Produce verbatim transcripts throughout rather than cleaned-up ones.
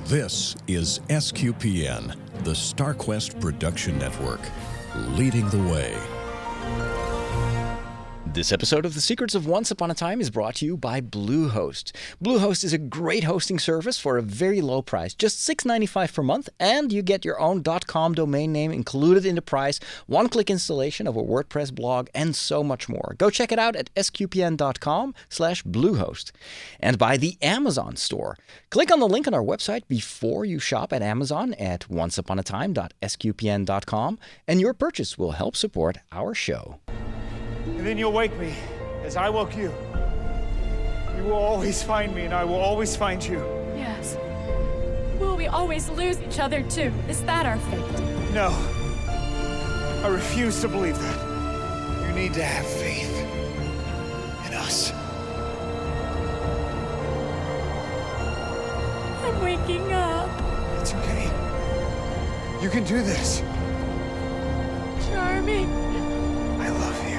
This is S Q P N, the StarQuest Production Network, leading the way. This episode of The Secrets of Once Upon a Time is brought to you by Bluehost. Bluehost is a great hosting service for a very low price, just six dollars and ninety-five cents per month, and you get your own .com domain name included in the price, one-click installation of a WordPress blog, and so much more. Go check it out at sqpn.com slash Bluehost. And by the Amazon store. Click on the link on our website before you shop at Amazon at onceuponatime dot s q p n dot com, and your purchase will help support our show. And then you'll wake me, as I woke you. You will always find me, and I will always find you. Yes. Will we always lose each other, too? Is that our fate? No. I refuse to believe that. You need to have faith in us. I'm waking up. It's okay. You can do this. Charming. I love you.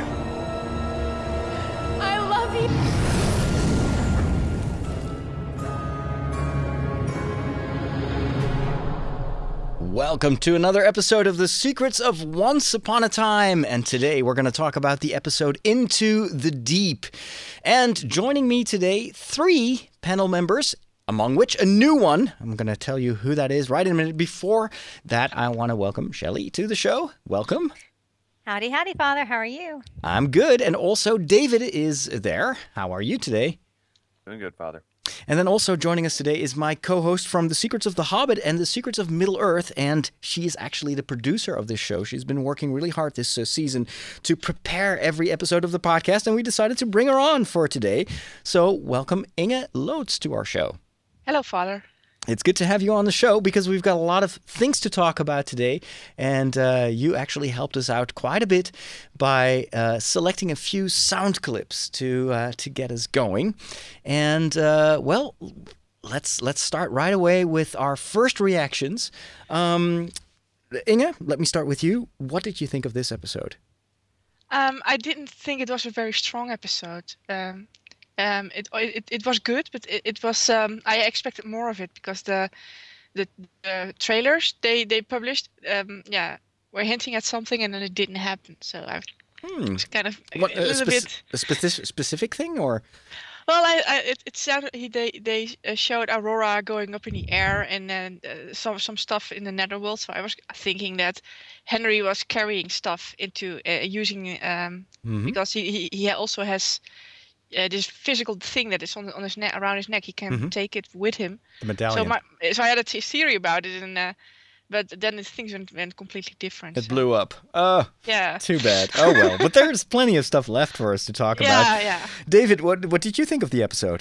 I love you. Welcome to another episode of The Secrets of Once Upon a Time. And today we're going to talk about the episode Into the Deep. And joining me today, three panel members, among which a new one. I'm going to tell you who that is right in a minute. Before that, I want to welcome Shelley to the show. Welcome. Howdy, howdy, Father. How are you? I'm good. And also, David is there. How are you today? Doing good, Father. And then also joining us today is my co-host from The Secrets of the Hobbit and The Secrets of Middle-earth, and she is actually the producer of this show. She's been working really hard this uh, season to prepare every episode of the podcast, and we decided to bring her on for today. So welcome Inge Loots to our show. Hello, Father. It's good to have you on the show because we've got a lot of things to talk about today, and uh, you actually helped us out quite a bit by uh, selecting a few sound clips to uh, to get us going. And uh, well, let's let's start right away with our first reactions. Um, Inge, let me start with you. What did you think of this episode? Um, I didn't think it was a very strong episode. Um, Um, it, it it was good, but it, it was um, I expected more of it because the the, the trailers they they published um, yeah were hinting at something and then it didn't happen. So I Hmm. was kind of a, What, a a, little speci- bit. a specific specific thing, or Well, I, I it, it sounded he they they uh, showed Aurora going up in the air and then uh, some some stuff in the netherworld. So I was thinking that Henry was carrying stuff into uh, using um, Mhm. because he, he he also has. Uh, this physical thing that is on on his neck, around his neck, he can Mhm. take it with him. the medallion? So my, so I had a t- theory about it, and uh, but then the things went, went completely different. It so- blew up. Oh, Yeah. too bad. Oh well, but there's plenty of stuff left for us to talk Yeah, about. yeah. David, what what did you think of the episode?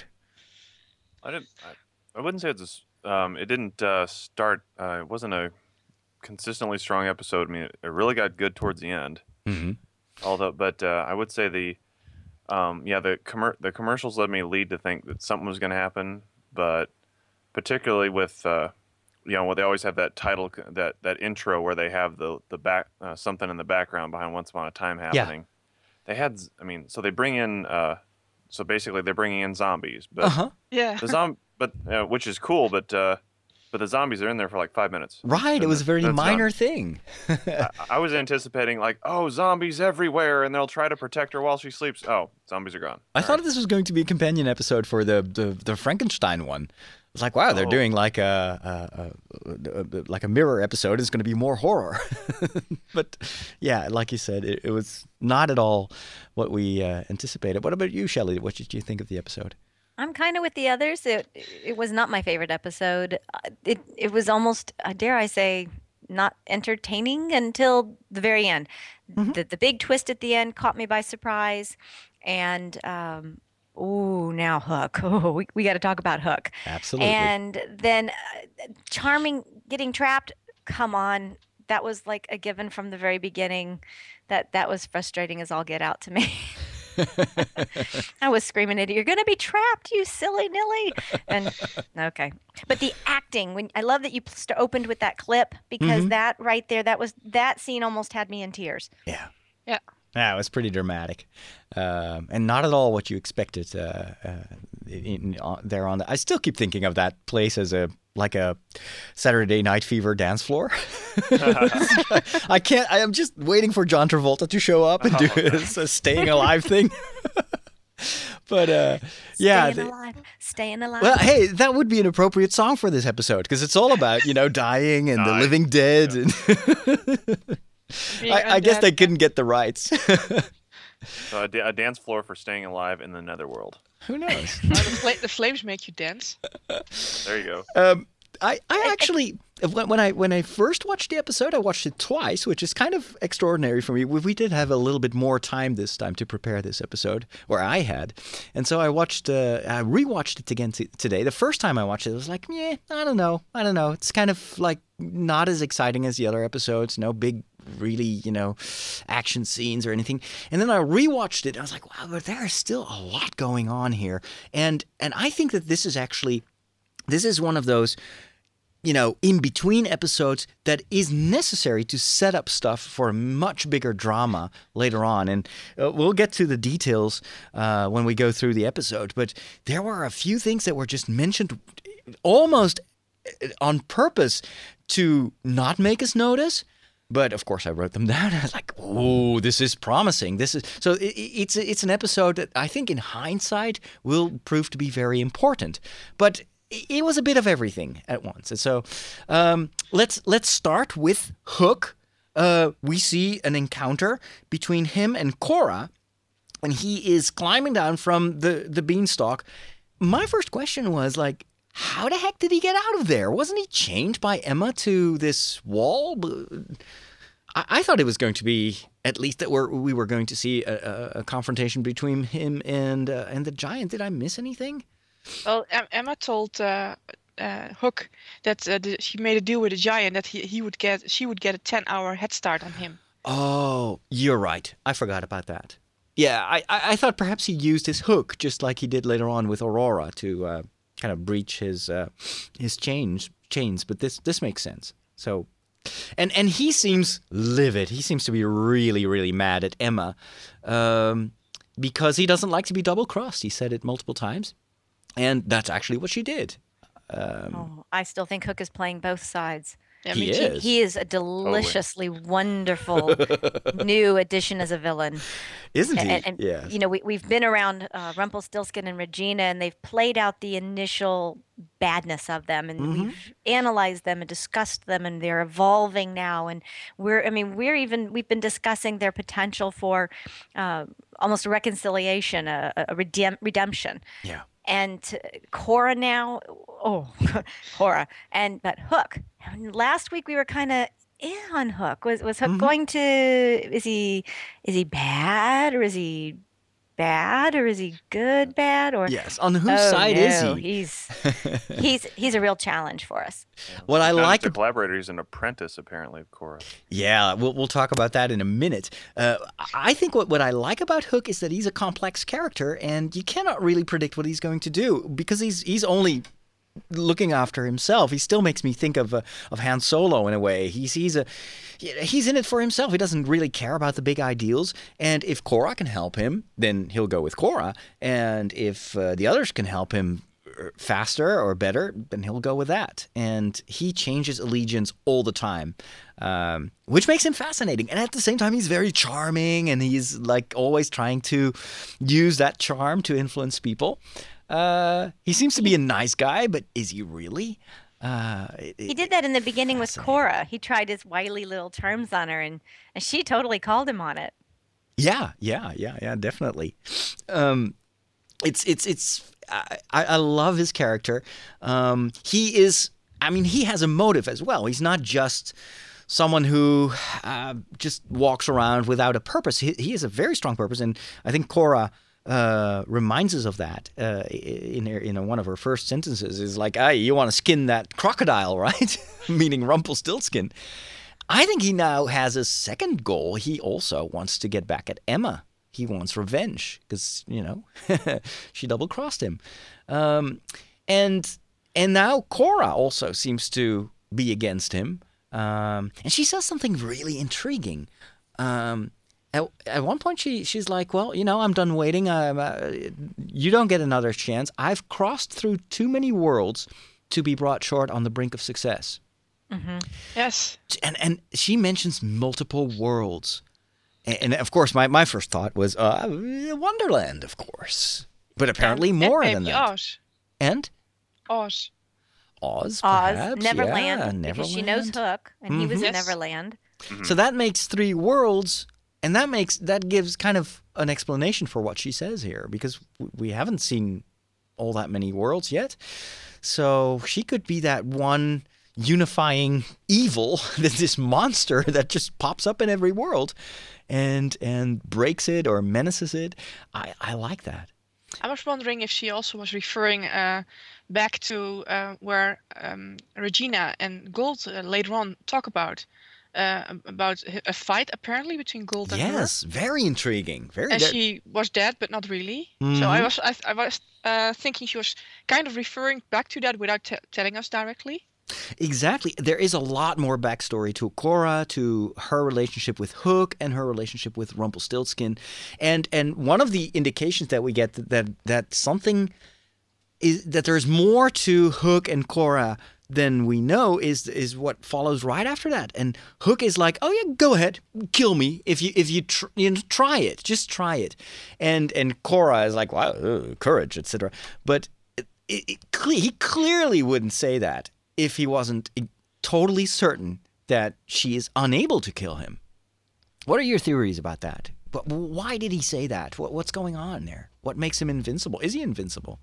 I didn't. I, I wouldn't say it's. A s um, it didn't uh, start. Uh, it wasn't a consistently strong episode. I mean, it, it really got good towards the end. Mm-hmm. Although, but uh, I would say the, um, yeah, the commer- the commercials led me lead to think that something was going to happen. But particularly with, uh, you know, well, they always have that title, that that intro where they have the the back uh, something in the background behind Once Upon a Time happening. They had, I mean, so they bring in. Uh, So basically, they're bringing in zombies, but Uh huh. Yeah. the zom- but uh, which is cool, but uh, but the zombies are in there for like five minutes. Right. It And was a very that's minor done. thing. I, I was anticipating like, oh, zombies everywhere, and they'll try to protect her while she sleeps. Oh, zombies are gone. I All thought right. this was going to be a companion episode for the the, the Frankenstein one. It's like, wow, they're Oh. doing like a, a, a, a like a mirror episode. It's going to be more horror. But yeah, like you said, it, it was not at all what we uh, anticipated. What about you, Shelley? What did you think of the episode? I'm kind of with the others. It it was not my favorite episode. Uh, It it was almost, uh, dare I say, not entertaining until the very end. The the big twist at the end caught me by surprise, and um, ooh, now Hook. Oh, we we got to talk about Hook. Absolutely. And then uh, Charming getting trapped. Come on, that was like a given from the very beginning. That that was frustrating as all get out to me. I was screaming at it. You're going to be trapped, you silly nilly. And okay, but the acting. When I love that you st- opened with that clip because Mhm. that right there, that was that scene almost had me in tears. Yeah. Yeah. Yeah, it was pretty dramatic, um, and not at all what you expected uh, uh, in, in, uh, there on. The, I still keep thinking of that place as a like a Saturday Night Fever dance floor. I can't. I am just waiting for John Travolta to show up and do his uh, Staying Alive thing. But uh, yeah, Staying alive, staying alive. well, hey, that would be an appropriate song for this episode because it's all about, you know, dying and the living dead. Yeah. And I, I guess they couldn't get the rights. So a, da- a dance floor for staying alive in the netherworld. Who knows? Uh, the, fla- the flames make you dance. There you go. Um, I, I actually, when when I when I first watched the episode, I watched it twice, which is kind of extraordinary for me. We, we did have a little bit more time this time to prepare this episode, or I had, and so I watched, uh, I rewatched it again t- today. The first time I watched it, I was like, yeah, I don't know, I don't know. It's kind of like not as exciting as the other episodes. No big, really, you know, action scenes or anything. And then I rewatched it. And I was like, wow, but there is still a lot going on here, and and I think that this is actually. This is one of those, you know, in-between episodes that is necessary to set up stuff for a much bigger drama later on. And uh, we'll get to the details uh, when we go through the episode. But there were a few things that were just mentioned almost on purpose to not make us notice. But of course, I wrote them down. I was like, "Oh, this is promising. This is so." It, it's it's an episode that I think, in hindsight, will prove to be very important. But it was a bit of everything at once. And so um, let's let's start with Hook. Uh, we see an encounter between him and Cora, and he is climbing down from the, the beanstalk. My first question was, like, how the heck did he get out of there? Wasn't he chained by Emma to this wall? I, I thought it was going to be, at least that we're, we were going to see a, a, a confrontation between him and uh, and the giant. Did I miss anything? Well, em- Emma told uh, uh, Hook that uh, the, she made a deal with the giant that he, he would get she would get a ten-hour head start on him. Oh, you're right. I forgot about that. Yeah, I, I, I thought perhaps he used his hook just like he did later on with Aurora to uh, kind of breach his uh, his chains chains. But this this makes sense. So, and and he seems livid. He seems to be really really mad at Emma um, because he doesn't like to be double crossed. He said it multiple times. And that's actually what she did. Um, oh, I still think Hook is playing both sides. Yeah, he me too. is. He is a deliciously wonderful new addition as a villain. Isn't he? And, and Yes. you know, we, we've been around uh, Rumpelstiltskin and Regina, and they've played out the initial badness of them, and Mm-hmm. we've analyzed them and discussed them, and they're evolving now. And we're, I mean, we're even, we've been discussing their potential for uh, almost a reconciliation, a, a redem- redemption. Yeah. And Cora now, oh, Cora, and but Hook. And last week we were kind of in on Hook. Was was Hook Mm-hmm. going to? Is he is he bad or is he bad or is he good bad or? Yes. On whose Oh, side is no, he? He's he's he's a real challenge for us. What I Not like just a ab- collaborator, he's an apprentice, apparently, of Cora. Yeah, we'll we'll talk about that in a minute. Uh, I think what, what I like about Hook is that he's a complex character, and you cannot really predict what he's going to do because he's he's only looking after himself. He still makes me think of uh, of Han Solo in a way. He's he's a he's in it for himself. He doesn't really care about the big ideals. And if Cora can help him, then he'll go with Cora. And if uh, the others can help him faster or better, then he'll go with that. And he changes allegiance all the time, um, which makes him fascinating. And at the same time, he's very charming, and he's like always trying to use that charm to influence people. Uh, he seems to be a nice guy, but is he really? Uh, it, He did that in the beginning with Cora. He tried his wily little terms on her, and, and she totally called him on it. Yeah, yeah, yeah, yeah, definitely. Um, it's it's it's. I, I love his character. Um, he is. I mean, he has a motive as well. He's not just someone who uh, just walks around without a purpose. He, he has a very strong purpose, and I think Cora uh, reminds us of that uh, in her, in one of her first sentences. Is like, "Hey, you want to skin that crocodile, right?" Meaning Rumpelstiltskin. I think he now has a second goal. He also wants to get back at Emma. He wants revenge because, you know, she double-crossed him. Um, and and now Cora also seems to be against him. Um, and she says something really intriguing. Um, at, at one point, she she's like, well, you know, I'm done waiting. I'm, uh, you don't get another chance. I've crossed through too many worlds to be brought short on the brink of success. Yes. And and she mentions multiple worlds. And, and of course, my, my first thought was uh, Wonderland, of course. But apparently And- more and than maybe that. Oz. And Oz. Oz, Oz, perhaps. Neverland, yeah, because she knows Neverland. Hook, and he was in Yes. Neverland. So that makes three worlds, and that makes that gives kind of an explanation for what she says here, because w- we haven't seen all that many worlds yet. So she could be that one unifying evil, that this monster that just pops up in every world, and and breaks it or menaces it. I, I like that. I was wondering if she also was referring uh, back to uh, where um, Regina and Gold uh, later on talk about uh, about a fight apparently between Gold and her. Yes, very intriguing. Very. And there- she was dead, but not really. So I was I, I was uh, thinking she was kind of referring back to that without t- telling us directly. Exactly. There is a lot more backstory to Korra, to her relationship with Hook, and her relationship with Rumpelstiltskin, and and one of the indications that we get that that, that something is that there's more to Hook and Korra than we know is is what follows right after that. And Hook is like, "Oh yeah, go ahead, kill me if you if you tr- you know, try it, just try it," and and Korra is like, "Wow, uh, courage, et cetera" But it, it, it, cle- he clearly wouldn't say that if he wasn't totally certain that she is unable to kill him. What are your theories about that? But why did he say that? What, what's going on there? What makes him invincible? Is he invincible?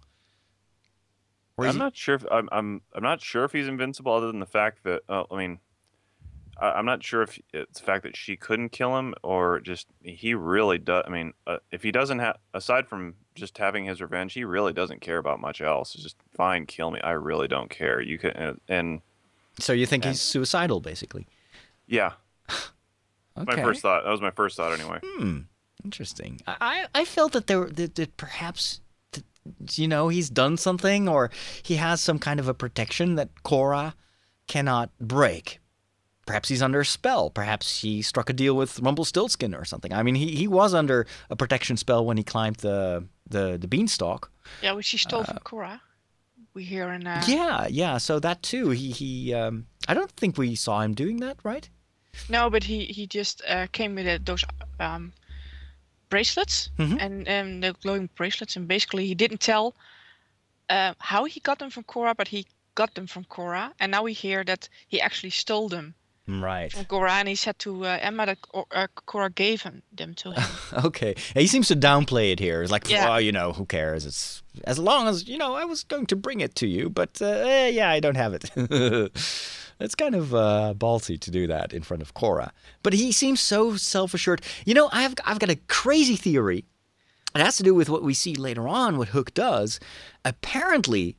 Or is I'm he- not sure if I'm, I'm I'm not sure if he's invincible, other than the fact that uh, I mean, I, I'm not sure if it's the fact that she couldn't kill him, or just he really does. I mean, uh, if he doesn't have, aside from just having his revenge, he really doesn't care about much else. It's just fine, kill me. I really don't care. You can and, and So you think Yeah. he's suicidal, basically? yeah, Okay. my first thought. That was my first thought anyway. Interesting. I, I I felt that there that, that perhaps that, you know he's done something, or he has some kind of a protection that Korra cannot break. Perhaps he's under a spell. Perhaps he struck a deal with Rumpelstiltskin or something. I mean, he, he was under a protection spell when he climbed the the, the beanstalk. Yeah, which she stole from Korra. We hear in uh, Yeah, yeah. So that too. He he. Um, I don't think we saw him doing that, right? No, but he he just uh, came with uh, those um, bracelets and um, the glowing bracelets, and basically he didn't tell uh, how he got them from Korra, but he got them from Korra, and now we hear that he actually stole them Right. from Korra, and he said to uh, Emma that Ko- uh, Korra gave him, them to him. Okay. He seems to downplay it here. It's like, Yeah. well, you know, who cares? It's as long as you know, I was going to bring it to you, but uh, eh, yeah, I don't have it. It's kind of uh, ballsy to do that in front of Korra. But he seems so self-assured. You know, I've I've got a crazy theory. It has to do with what we see later on, what Hook does. Apparently,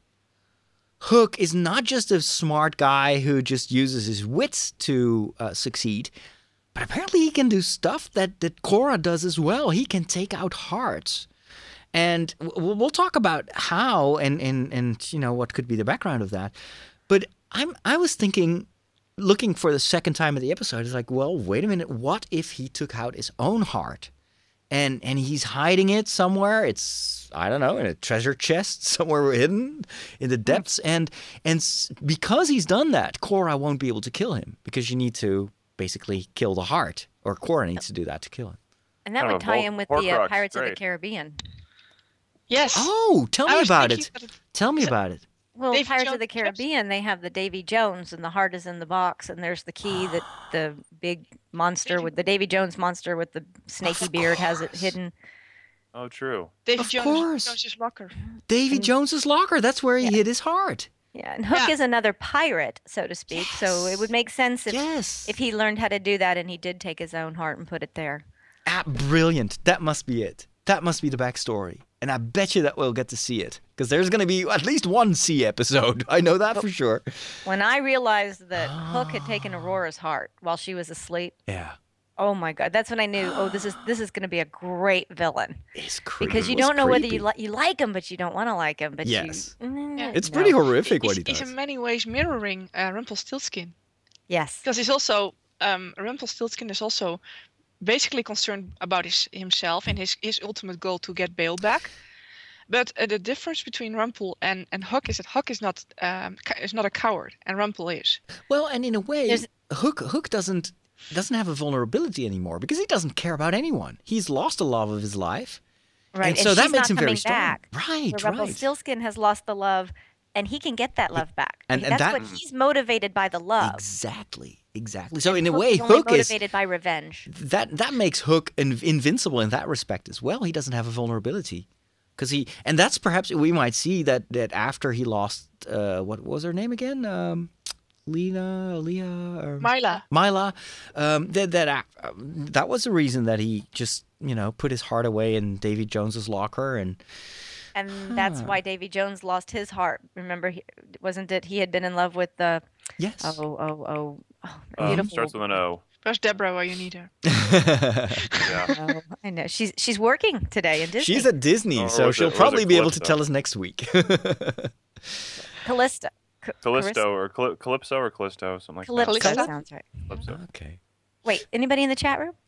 Hook is not just a smart guy who just uses his wits to uh, succeed, but apparently he can do stuff that, that Korra does as well. He can take out hearts. And w- we'll talk about how and, and, and you know what could be the background of that. But I'm I was thinking, looking for the second time of the episode, it's like, well, wait a minute. What if he took out his own heart? And and he's hiding it somewhere. It's, I don't know, in a treasure chest somewhere hidden in the depths. And and s- because he's done that, Korra won't be able to kill him, because you need to basically kill the heart, or Korra needs to do that to kill him. And that Kind would of a tie Vol- in with the uh, Horcrux, Pirates of the great. Caribbean. Yes. Oh, tell I me was about thinking it. that it- Tell me about it. Well, Davy Pirates Jones of the ships? Caribbean, they have the Davy Jones, and the heart is in the box, and there's the key that the big monster with the Davy Jones monster with the snaky beard has it hidden. Oh, true. Davy Of Jones, course. Jones's locker. Davy Jones's locker. That's where he hid his heart. Yeah, and Hook Yeah. is another pirate, so to speak. So it would make sense if Yes. if he learned how to do that and he did take his own heart and put it there. Ah, brilliant. That must be it. That must be the backstory. And I bet you that we'll get to see it. Because there's going to be at least one sea episode. I know that for sure. When I realized that Hook had taken Aurora's heart while she was asleep, Yeah. oh my god, that's when I knew, oh, this is this is going to be a great villain. It's creepy. Because you It was don't know whether creepy. you like you like him, but you don't want to like him. But Yes. you, mm, Yeah. It's no. pretty horrific what he's, he he's does. in many ways mirroring uh, Rumpelstiltskin. Yes. Because he's also, um, Rumpelstiltskin is also basically concerned about his himself and his, his ultimate goal to get Bale back. But uh, the difference between Rumpel and, and Hook is that Hook is not um, ca- is not a coward, and Rumpel is. Well, and in a way, There's- Hook Hook doesn't doesn't have a vulnerability anymore because he doesn't care about anyone. He's lost the love of his life. Right. And so that she's makes not him very coming strong. back. Right, Where right. Rumpelstiltskin has lost the love, and he can get that love back. and- and That's that- what he's motivated by the love. Exactly, exactly. So in a Hook way, is only Hook is motivated by revenge. that that makes Hook in, invincible in that respect as well. He doesn't have a vulnerability because he, and that's perhaps we might see that that after he lost, uh, what was her name again? Um, Lena, Leah, or Myla. Myla. Um, that that uh, that was the reason that he just you know put his heart away in Davy Jones's locker and. And that's why Davy Jones lost his heart. Remember, he, wasn't it? He had been in love with the Yes. oh oh oh, oh Um, beautiful. starts with an O. Where's Deborah where you need her? Yeah. Oh, I know she's she's working today in Disney. She's at Disney, Or so was it- she'll or was probably it be able to Calypso? tell us next week. Callisto. C- Callisto or Caly- Calypso or Callisto, something like Calypso that. Calypso? sounds right. Calypso. Okay. Wait, anybody in the chat room?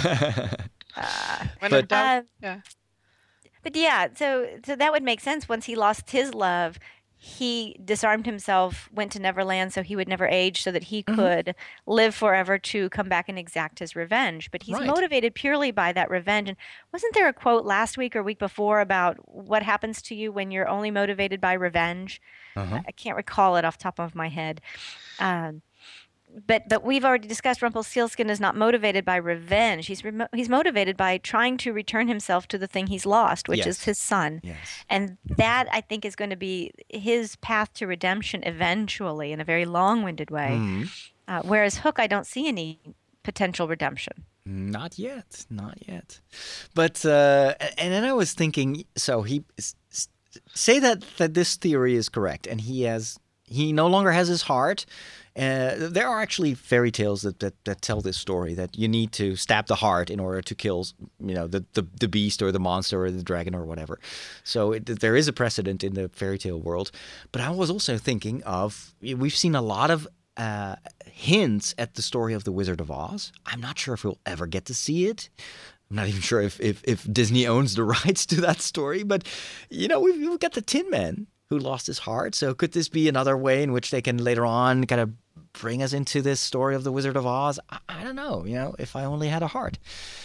When But- I'm down. Uh, Yeah. But yeah, so so that would make sense. Once he lost his love, he disarmed himself, went to Neverland so he would never age, so that he Mm-hmm. could live forever to come back and exact his revenge. But he's Right. motivated purely by that revenge. And wasn't there a quote last week or week before about what happens to you when you're only motivated by revenge? Uh-huh. I can't recall it off the top of my head. Um, but but we've already discussed Rumpelstiltskin is not motivated by revenge. He's remo- he's motivated by trying to return himself to the thing he's lost, which Yes. is his son. Yes. And that I think is going to be his path to redemption eventually, in a very long-winded way. Mhm. Uh, whereas Hook, I don't see any potential redemption. Not yet, not yet. But uh, and then I was thinking, so he s- s- say that that this theory is correct, and he has he no longer has his heart. Uh, there are actually fairy tales that, that, that tell this story that you need to stab the heart in order to kill, you know, the, the, the beast or the monster or the dragon or whatever. So it, there is a precedent in the fairy tale world. But I was also thinking of we've seen a lot of uh, hints at the story of the Wizard of Oz. I'm not sure if we'll ever get to see it. I'm not even sure if, if, if Disney owns the rights to that story. But, you know, we've, we've got the Tin Man who lost his heart. So could this be another way in which they can later on kind of bring us into this story of the Wizard of Oz? I, I don't know. You know, if I only had a heart.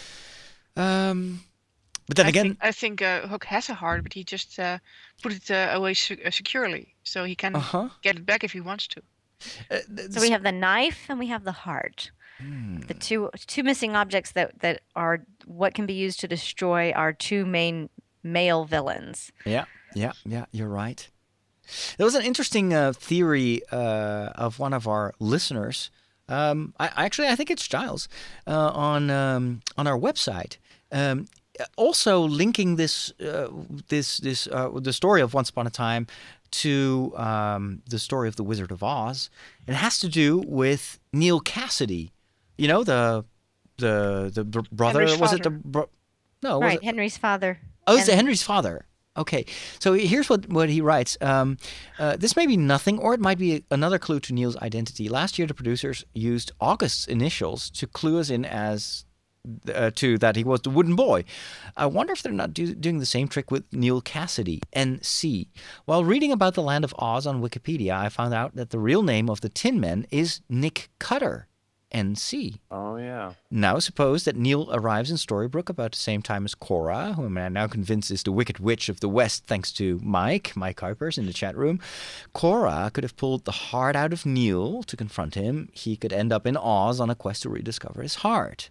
Um, but then I again, think, I think uh, Hook has a heart, but he just uh, put it uh, away se- uh, securely, so he can uh-huh. get it back if he wants to. Uh, So we have the knife and we have the heart. Hmm. The two two missing objects that, that are what can be used to destroy our two main male villains. Yeah, yeah, yeah, you're right. There was an interesting uh, theory uh, of one of our listeners. Um, I, actually, I think it's Giles uh, on um, on our website. Um, also linking this uh, this this uh, the story of Once Upon a Time to um, the story of the Wizard of Oz. It has to do with Neil Cassidy. You know the the the br- brother. Henry's was it the father. bro- no? Was Right, it- Henry's father. Oh, it's And- Henry's father. Okay, so here's what, what he writes. Um, uh, this may be nothing, or it might be another clue to Neil's identity. Last year, the producers used August's initials to clue us in as uh, to that he was the wooden boy. I wonder if they're not do, doing the same trick with Neil Cassidy, N C. While reading about the Land of Oz on Wikipedia, I found out that the real name of the Tin Men is Nick Cutter, N C. Oh yeah. Now suppose that Neil arrives in Storybrooke about the same time as Cora, whom I'm now convinced is the Wicked Witch of the West thanks to Mike, Mike Kuipers in the chat room. Cora could have pulled the heart out of Neil to confront him. He could end up in Oz on a quest to rediscover his heart.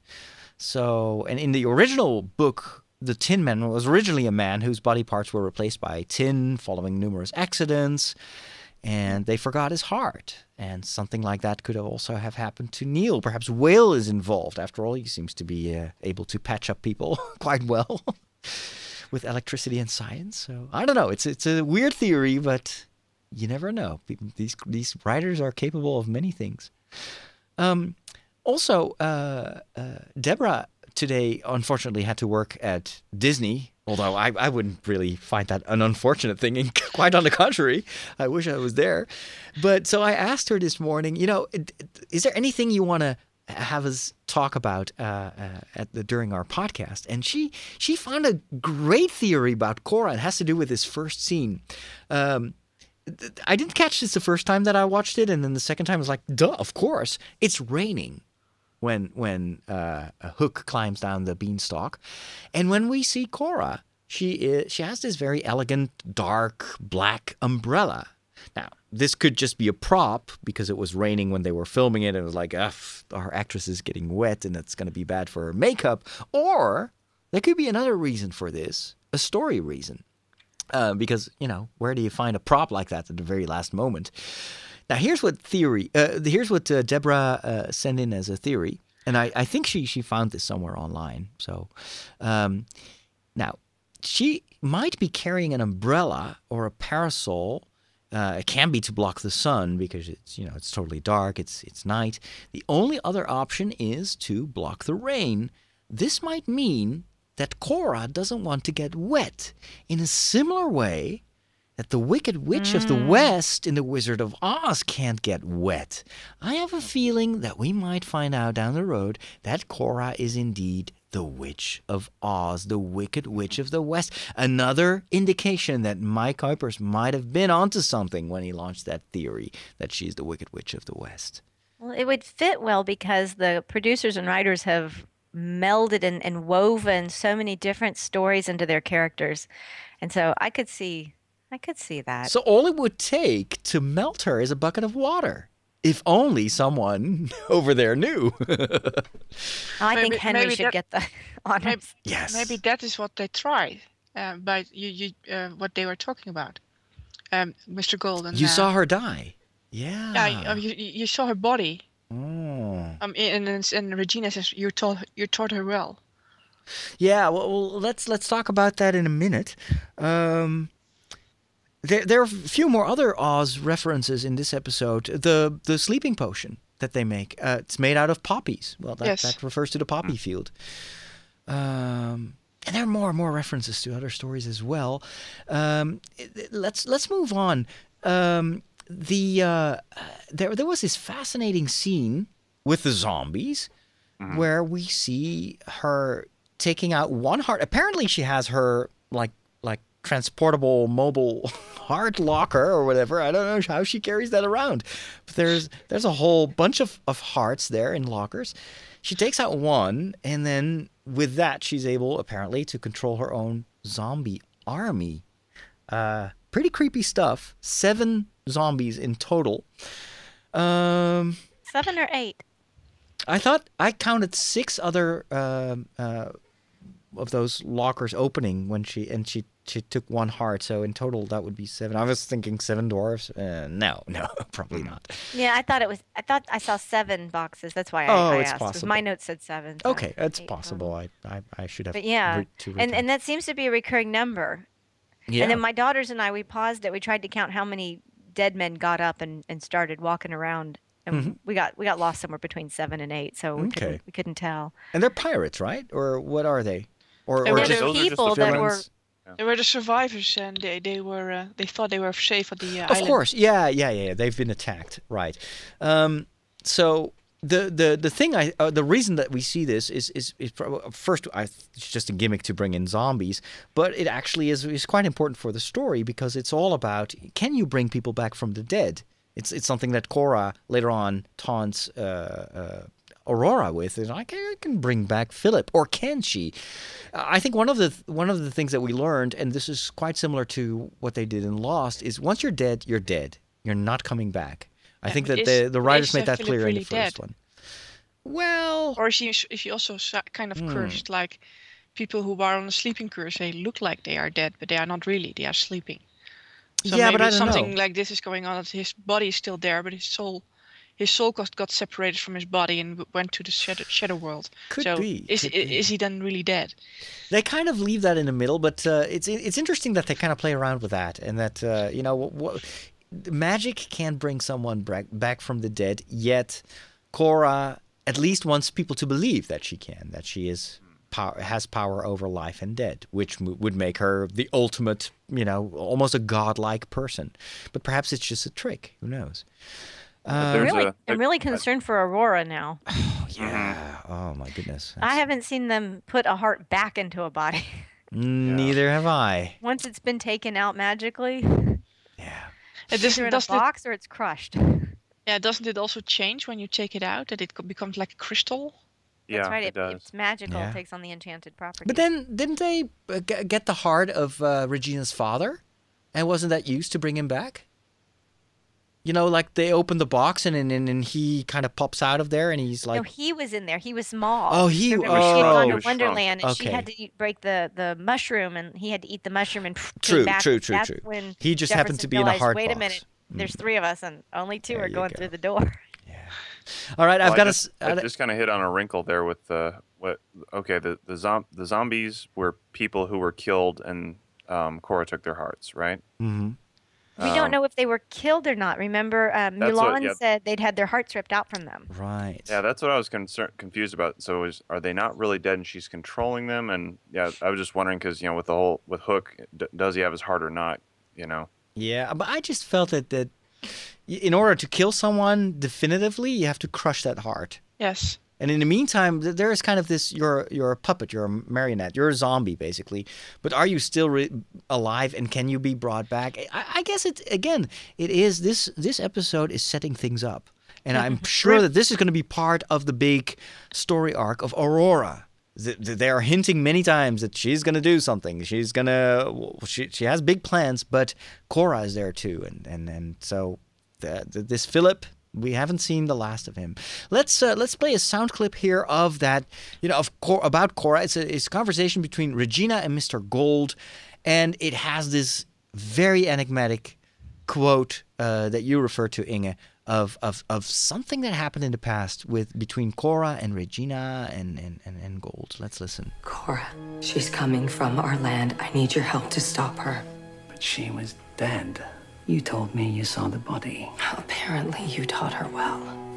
So, and in the original book, the Tin Man was originally a man whose body parts were replaced by tin following numerous accidents, and they forgot his heart. And something like that could have also have happened to Neil. Perhaps Whale is involved. After all, he seems to be uh, able to patch up people quite well with electricity and science. So I don't know. It's it's a weird theory, but you never know. People, these these writers are capable of many things. Um, also, uh, uh, Deborah today unfortunately had to work at Disney. Although I, I wouldn't really find that an unfortunate thing. And quite on the contrary, I wish I was there. But so I asked her this morning, you know, is there anything you want to have us talk about uh, uh, at the, during our podcast, and she she found a great theory about Korra. It has to do with this first scene. Um, I didn't catch this the first time that I watched it, and then the second time I was like, duh, of course. It's raining when when uh, Hook climbs down the beanstalk. And when we see Korra, she is, she has this very elegant, dark, black umbrella. Now, this could just be a prop because it was raining when they were filming it. And it was like, ugh, our actress is getting wet and it's going to be bad for her makeup. Or there could be another reason for this, a story reason. Uh, because, you know, where do you find a prop like that at the very last moment? Now, here's what theory, uh, here's what uh, Deborah uh, sent in as a theory. And I, I think she, she found this somewhere online. So, um, now, she might be carrying an umbrella or a parasol. Uh, it can be to block the sun because it's, you know, it's totally dark. It's, it's night. The only other option is to block the rain. This might mean that Korra doesn't want to get wet in a similar way that the Wicked Witch mm. of the West in The Wizard of Oz can't get wet. I have a feeling that we might find out down the road that Korra is indeed the Witch of Oz, the Wicked Witch of the West. Another indication that Mike Kuipers might have been onto something when he launched that theory that she's the Wicked Witch of the West. Well, it would fit well because the producers and writers have melded and, and woven so many different stories into their characters. And so I could see I could see that. So all it would take to melt her is a bucket of water. If only someone over there knew. I maybe, think Henry should that, get the honors. Maybe, yes. Maybe that is what they tried, uh, by you, you, uh, what they were talking about. Um, Mister Golden. You uh, saw her die. Yeah. Yeah, you, you saw her body. Oh. Um, and, and, and Regina says you taught you taught her well. Yeah. Well, well, let's let's talk about that in a minute. Um, there there are a few more other Oz references in this episode. The the sleeping potion that they make. Uh, it's made out of poppies. Well, that, yes. that refers to the poppy field. Um, and there are more and more references to other stories as well. Um, let's let's move on. Um, the uh, there there was this fascinating scene with the zombies mm-hmm. where we see her taking out one heart. Apparently, she has her like like transportable mobile heart locker or whatever. I don't know how she carries that around. But there's there's a whole bunch of, of hearts there in lockers. She takes out one, and then with that, she's able apparently to control her own zombie army. Uh, pretty creepy stuff. Seven zombies in total. Um, Seven or eight? I thought I counted six other uh, uh, of those lockers opening when she and she she took one heart. So in total, that would be seven. I was thinking seven dwarves. Uh, no, no, probably not. Yeah, I thought it was. I thought I saw seven boxes. That's why I, oh, I it's asked. possible. My notes said seven. So okay, it's eight possible. I, I I should have. But yeah, re- to and and that seems to be a recurring number. Yeah. And then my daughters and I, we paused it. We tried to count how many dead men got up and, and started walking around. And mm-hmm. we got we got lost somewhere between seven and eight, so we, okay. couldn't, we couldn't tell. And they're pirates, right? Or what are they? Or, They or were just the people the that villains. were. They were the survivors, and they they were uh, they thought they were safe at the uh, Of island. course, yeah, yeah, yeah. They've been attacked, right? Um, so the the the thing I uh, the reason that we see this is is, is first I, it's just a gimmick to bring in zombies, but it actually is is quite important for the story because it's all about can you bring people back from the dead? It's it's something that Korra later on taunts uh, uh, Aurora with, is I can, I can bring back Philip, or can she? Uh, I think one of the one of the things that we learned, and this is quite similar to what they did in Lost, is once you're dead, you're dead. You're not coming back. I Yeah, think but that is- the the but writers is, made uh, that Philip clear in really the first dead? one. Well, Or is he is he also sa- kind of Hmm. cursed? Like people who are on a sleeping curse, they look like they are dead, but they are not really. They are sleeping. So yeah, maybe but I don't something know. like this is going on. That his body is still there, but his soul, his soul got, got separated from his body and w- went to the shadow, shadow world. Could so be, is could i- be. is he then really dead? They kind of leave that in the middle, but uh, it's it's interesting that they kind of play around with that, and that uh, you know, wh- wh- magic can bring someone back back from the dead. Yet Korra at least wants people to believe that she can, that she is power, has power over life and dead, which m- would make her the ultimate, you know, almost a godlike person. But perhaps it's just a trick. Who knows? But Uh, there's Really, a- I'm really concerned for Aurora now. Yeah. Oh my goodness. I That's- haven't seen them put a heart back into a body. Neither have I. Once it's been taken out magically, Yeah. It it's either doesn't, in a doesn't it, box or it's crushed. yeah, doesn't it also change when you take it out, that it co- becomes like a crystal? Yeah, That's right. it It, does. it's magical. Yeah. It takes on the enchanted property. But then, didn't they uh, g- get the heart of uh, Regina's father? And wasn't that used to bring him back? You know, like they open the box and and, and he kind of pops out of there and he's like, no, he was in there. He was small. Oh, he- Remember, she had gone oh. to He was shrunk. Wonderland, and she Okay. had to eat, break the, the mushroom, and he had to eat the mushroom and came True, back. true, true, That's true. When He just happened to Jefferson be in a realized, heart Wait box. a minute, there's three of us, and only two There are you going go. through the door. all right, I've Well, I got just, to. I just kind of hit on a wrinkle there with the what. Okay, the the, zom- the zombies were people who were killed, and um, Korra took their hearts, right? hmm We don't know if they were killed or not. Remember, uh, That's what- Mulan yeah. said they'd had their hearts ripped out from them. Right. Yeah, that's what I was concerned, confused about. So, is are they not really dead, and she's controlling them? And yeah, I was just wondering because you know, with the whole with Hook, d- does he have his heart or not? You know. Yeah, but I just felt that that y- in order to kill someone definitively, you have to crush that heart. Yes. And in the meantime, th- there is kind of this: you're you're a puppet, you're a marionette, you're a zombie, basically. But are you still re- alive, and can you be brought back? I, I guess it again. It is this this episode is setting things up, and I'm sure that this is going to be part of the big story arc of Aurora. Th- th- They are hinting many times that she's going to do something. She's going to she she has big plans, but Korra is there too, and and and so the, the, this Philip. We haven't seen the last of him. Let's uh, let's play a sound clip here of that, you know, of Cor- about Korra. It's a, it's a conversation between Regina and Mister Gold, and it has this very enigmatic quote uh, that you refer to, Inge, of, of of something that happened in the past with between Korra and Regina and, and, and, and Gold. Let's listen. Korra, she's coming from our land. I need your help to stop her. But she was dead. You told me you saw the body. Apparently, you taught her well.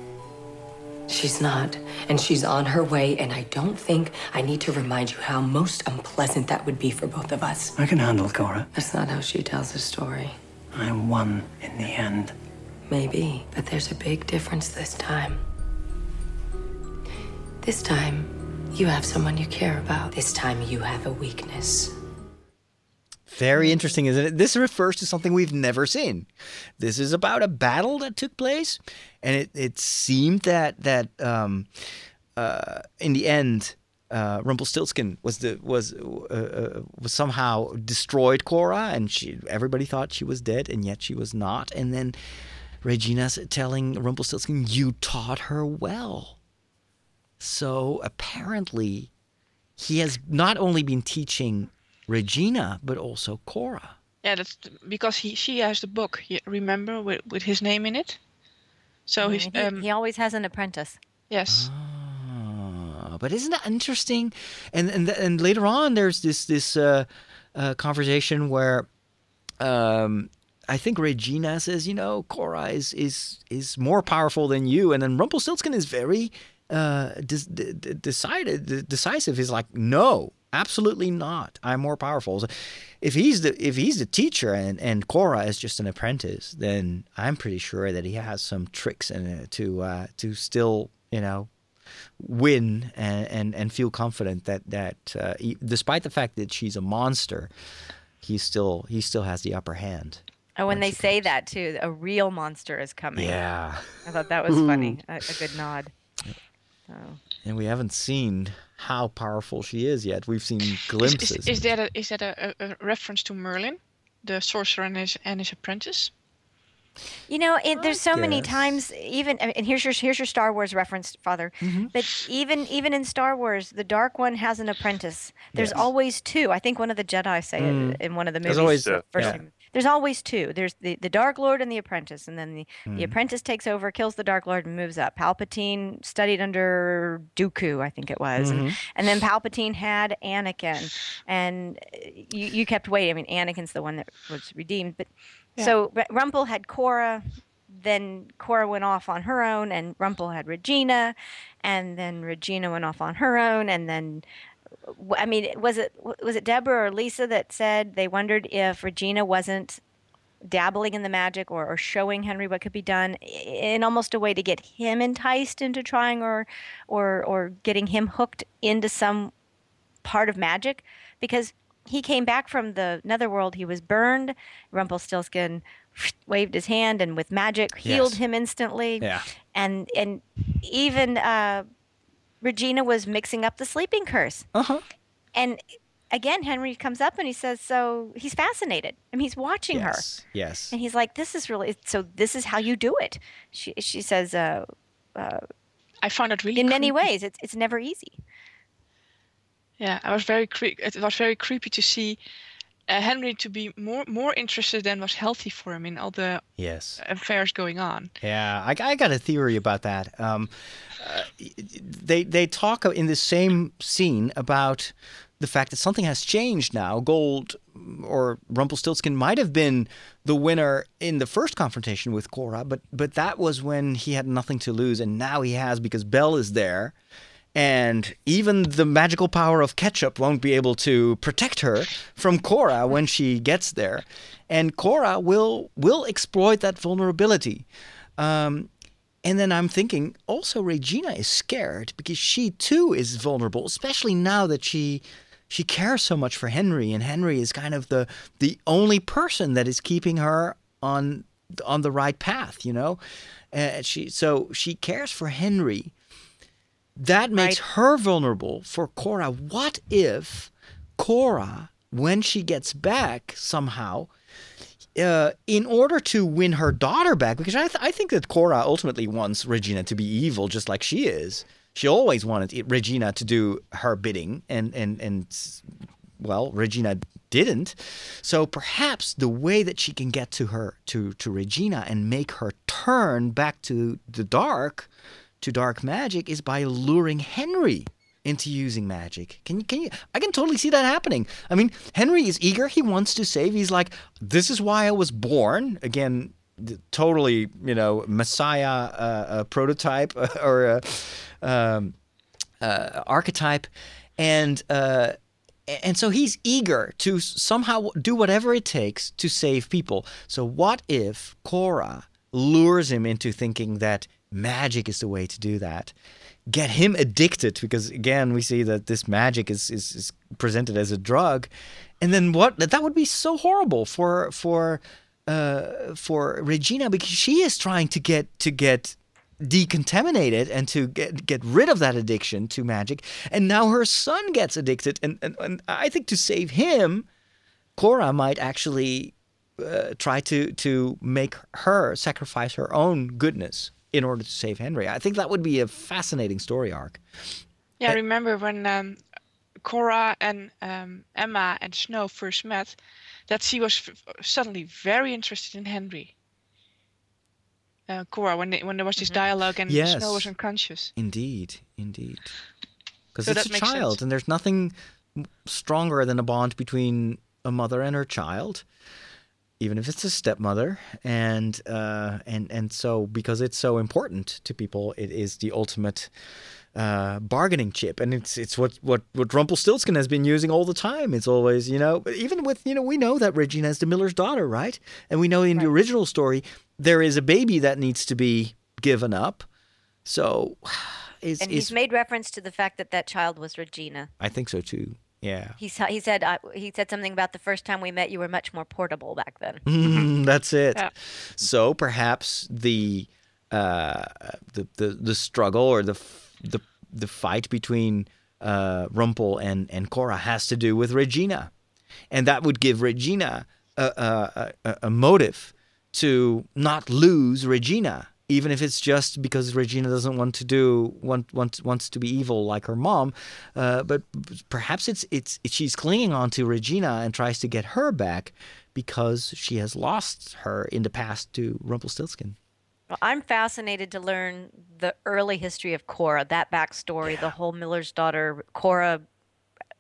She's not, and she's on her way, and I don't think I need to remind you how most unpleasant that would be for both of us. I can handle Korra. That's not how she tells the story. I won in the end. Maybe, but there's a big difference this time. This time, you have someone you care about. This time, you have a weakness. Very interesting, isn't it? This refers to something we've never seen. This is about a battle that took place, and it, it seemed that that um, uh, in the end, uh, Rumpelstiltskin was the was uh, uh, was somehow destroyed Korra, and she everybody thought she was dead, and yet she was not. And then Regina's telling Rumpelstiltskin, "You taught her well." So apparently, he has not only been teaching Regina, but also Korra. Yeah, that's t- because he she has the book. You remember with with his name in it. So he's he, um he always has an apprentice. yes. Ah, but isn't that interesting? And and and later on, there's this this uh, uh, conversation where um, I think Regina says, you know, Korra is is is more powerful than you, and then Rumpelstiltskin is very uh, de- de- decided, de- decisive. He's like, no. Absolutely not. I'm more powerful. So if he's the if he's the teacher and, and Korra is just an apprentice, then I'm pretty sure that he has some tricks in it to uh, to still, you know, win and, and, and feel confident that that uh, he, despite the fact that she's a monster, he still he still has the upper hand. Oh, when When they she say comes. that too, a real monster is coming. Yeah. I thought that was funny. A, a good nod. So. And we haven't seen how powerful she is yet. We've seen Is, glimpses. is, is that a is that a, a, a reference to Merlin, the sorcerer and his and his apprentice? You know, it, there's so many guess. times. Even and here's your here's your Star Wars reference, Father. Mm-hmm. But even even in Star Wars, the Dark One has an apprentice. There's Yes. always two. I think one of the Jedi say Mm. it in one of the There's movies. always- the first yeah. time. There's always two. There's the, the Dark Lord and the apprentice, and then the, Mm. the apprentice takes over, kills the Dark Lord, and moves up. Palpatine studied under Dooku, I think it was, and, Mm-hmm. and then Palpatine had Anakin, and uh, you you kept waiting. I mean, Anakin's the one that was redeemed, but so R- Rumpel had Korra. Then Korra went off on her own, and Rumpel had Regina, and then Regina went off on her own, and then, w- I mean, was it was it Deborah or Lisa that said they wondered if Regina wasn't dabbling in the magic or, or showing Henry what could be done in almost a way to get him enticed into trying or or or getting him hooked into some part of magic, because he came back from the netherworld. He was burned. Rumpelstiltskin waved his hand and with magic healed Yes. him instantly. Yeah. And and even uh, Regina was mixing up the sleeping curse. Uh-huh. And again, Henry comes up and he says, so he's fascinated. I mean, he's watching her. Yes. Yes. And he's like, this is really, so this is how you do it. She she says, uh, uh, I found it really in many creepy. ways, it's it's never easy. Yeah, I was very cre- it was very creepy to see uh, Henry to be more more interested than was healthy for him in all the Yes. affairs going on. Yeah, I, I got a theory about that. Um, uh, they they talk in this same scene about the fact that something has changed now. Gold or Rumpelstiltskin might have been the winner in the first confrontation with Cora, but but that was when he had nothing to lose, and now he has because Belle is there. And even the magical power of ketchup won't be able to protect her from Cora when she gets there. And Cora will will exploit that vulnerability. Um, and then I'm thinking, also Regina is scared because she too is vulnerable, especially now that she she cares so much for Henry. And Henry is kind of the the only person that is keeping her on on the right path, you know. Uh, she so she cares for Henry. That makes Right. her vulnerable for Cora. What if Cora, when she gets back somehow, uh, in order to win her daughter back, because I, th- I think that Cora ultimately wants Regina to be evil just like she is. She always wanted it, Regina to do her bidding, and, and, and well, Regina didn't. So perhaps the way that she can get to her to, to Regina and make her turn back to the dark, to dark magic, is by luring Henry into using magic. Can you, can you, I can totally see that happening. I mean, Henry is eager. He wants to save. He's like, this is why I was born. Again, the totally, you know, Messiah uh, uh, prototype or uh, um, uh, archetype. And, uh, and so he's eager to somehow do whatever it takes to save people. So what if Cora lures him into thinking that magic is the way to do that? Get him addicted, because again, we see that this magic is, is, is presented as a drug. And then what? That would be so horrible for for uh, for Regina, because she is trying to get to get decontaminated and to get get rid of that addiction to magic. And now her son gets addicted. And, and, and I think to save him, Cora might actually uh, try to to make her sacrifice her own goodness in order to save Henry. I think that would be a fascinating story arc. Yeah, I remember when um, Cora and um, Emma and Snow first met, that she was f- suddenly very interested in Henry. Uh, Cora, when they, when there was this dialogue and Yes. Snow was unconscious. Indeed, indeed. Because So it's that a makes child, sense. and there's nothing stronger than a bond between a mother and her child, even if it's a stepmother. And uh, and and so because it's so important to people, it is the ultimate uh, bargaining chip, and it's it's what what what Rumpelstiltskin has been using all the time. It's always, you know, even with, you know, we know that Regina is the miller's daughter, right? And we know in the original story there is a baby that needs to be given up. So, is And is he's made reference to the fact that that child was Regina. I think so too. Yeah. He sa- he said uh, he said something about the first time we met, you were much more portable back then. Mm, that's it. Yeah. So perhaps the uh, the, the the struggle or the f- the the fight between uh, Rumpel and and Cora has to do with Regina, and that would give Regina a a, a, a motive to not lose Regina, even if it's just because Regina doesn't want to do want want wants to be evil like her mom. Uh, but perhaps it's it's she's clinging on to Regina and tries to get her back because she has lost her in the past to Rumpelstiltskin. Well, I'm fascinated to learn the early history of Cora, that backstory, the whole Miller's daughter Cora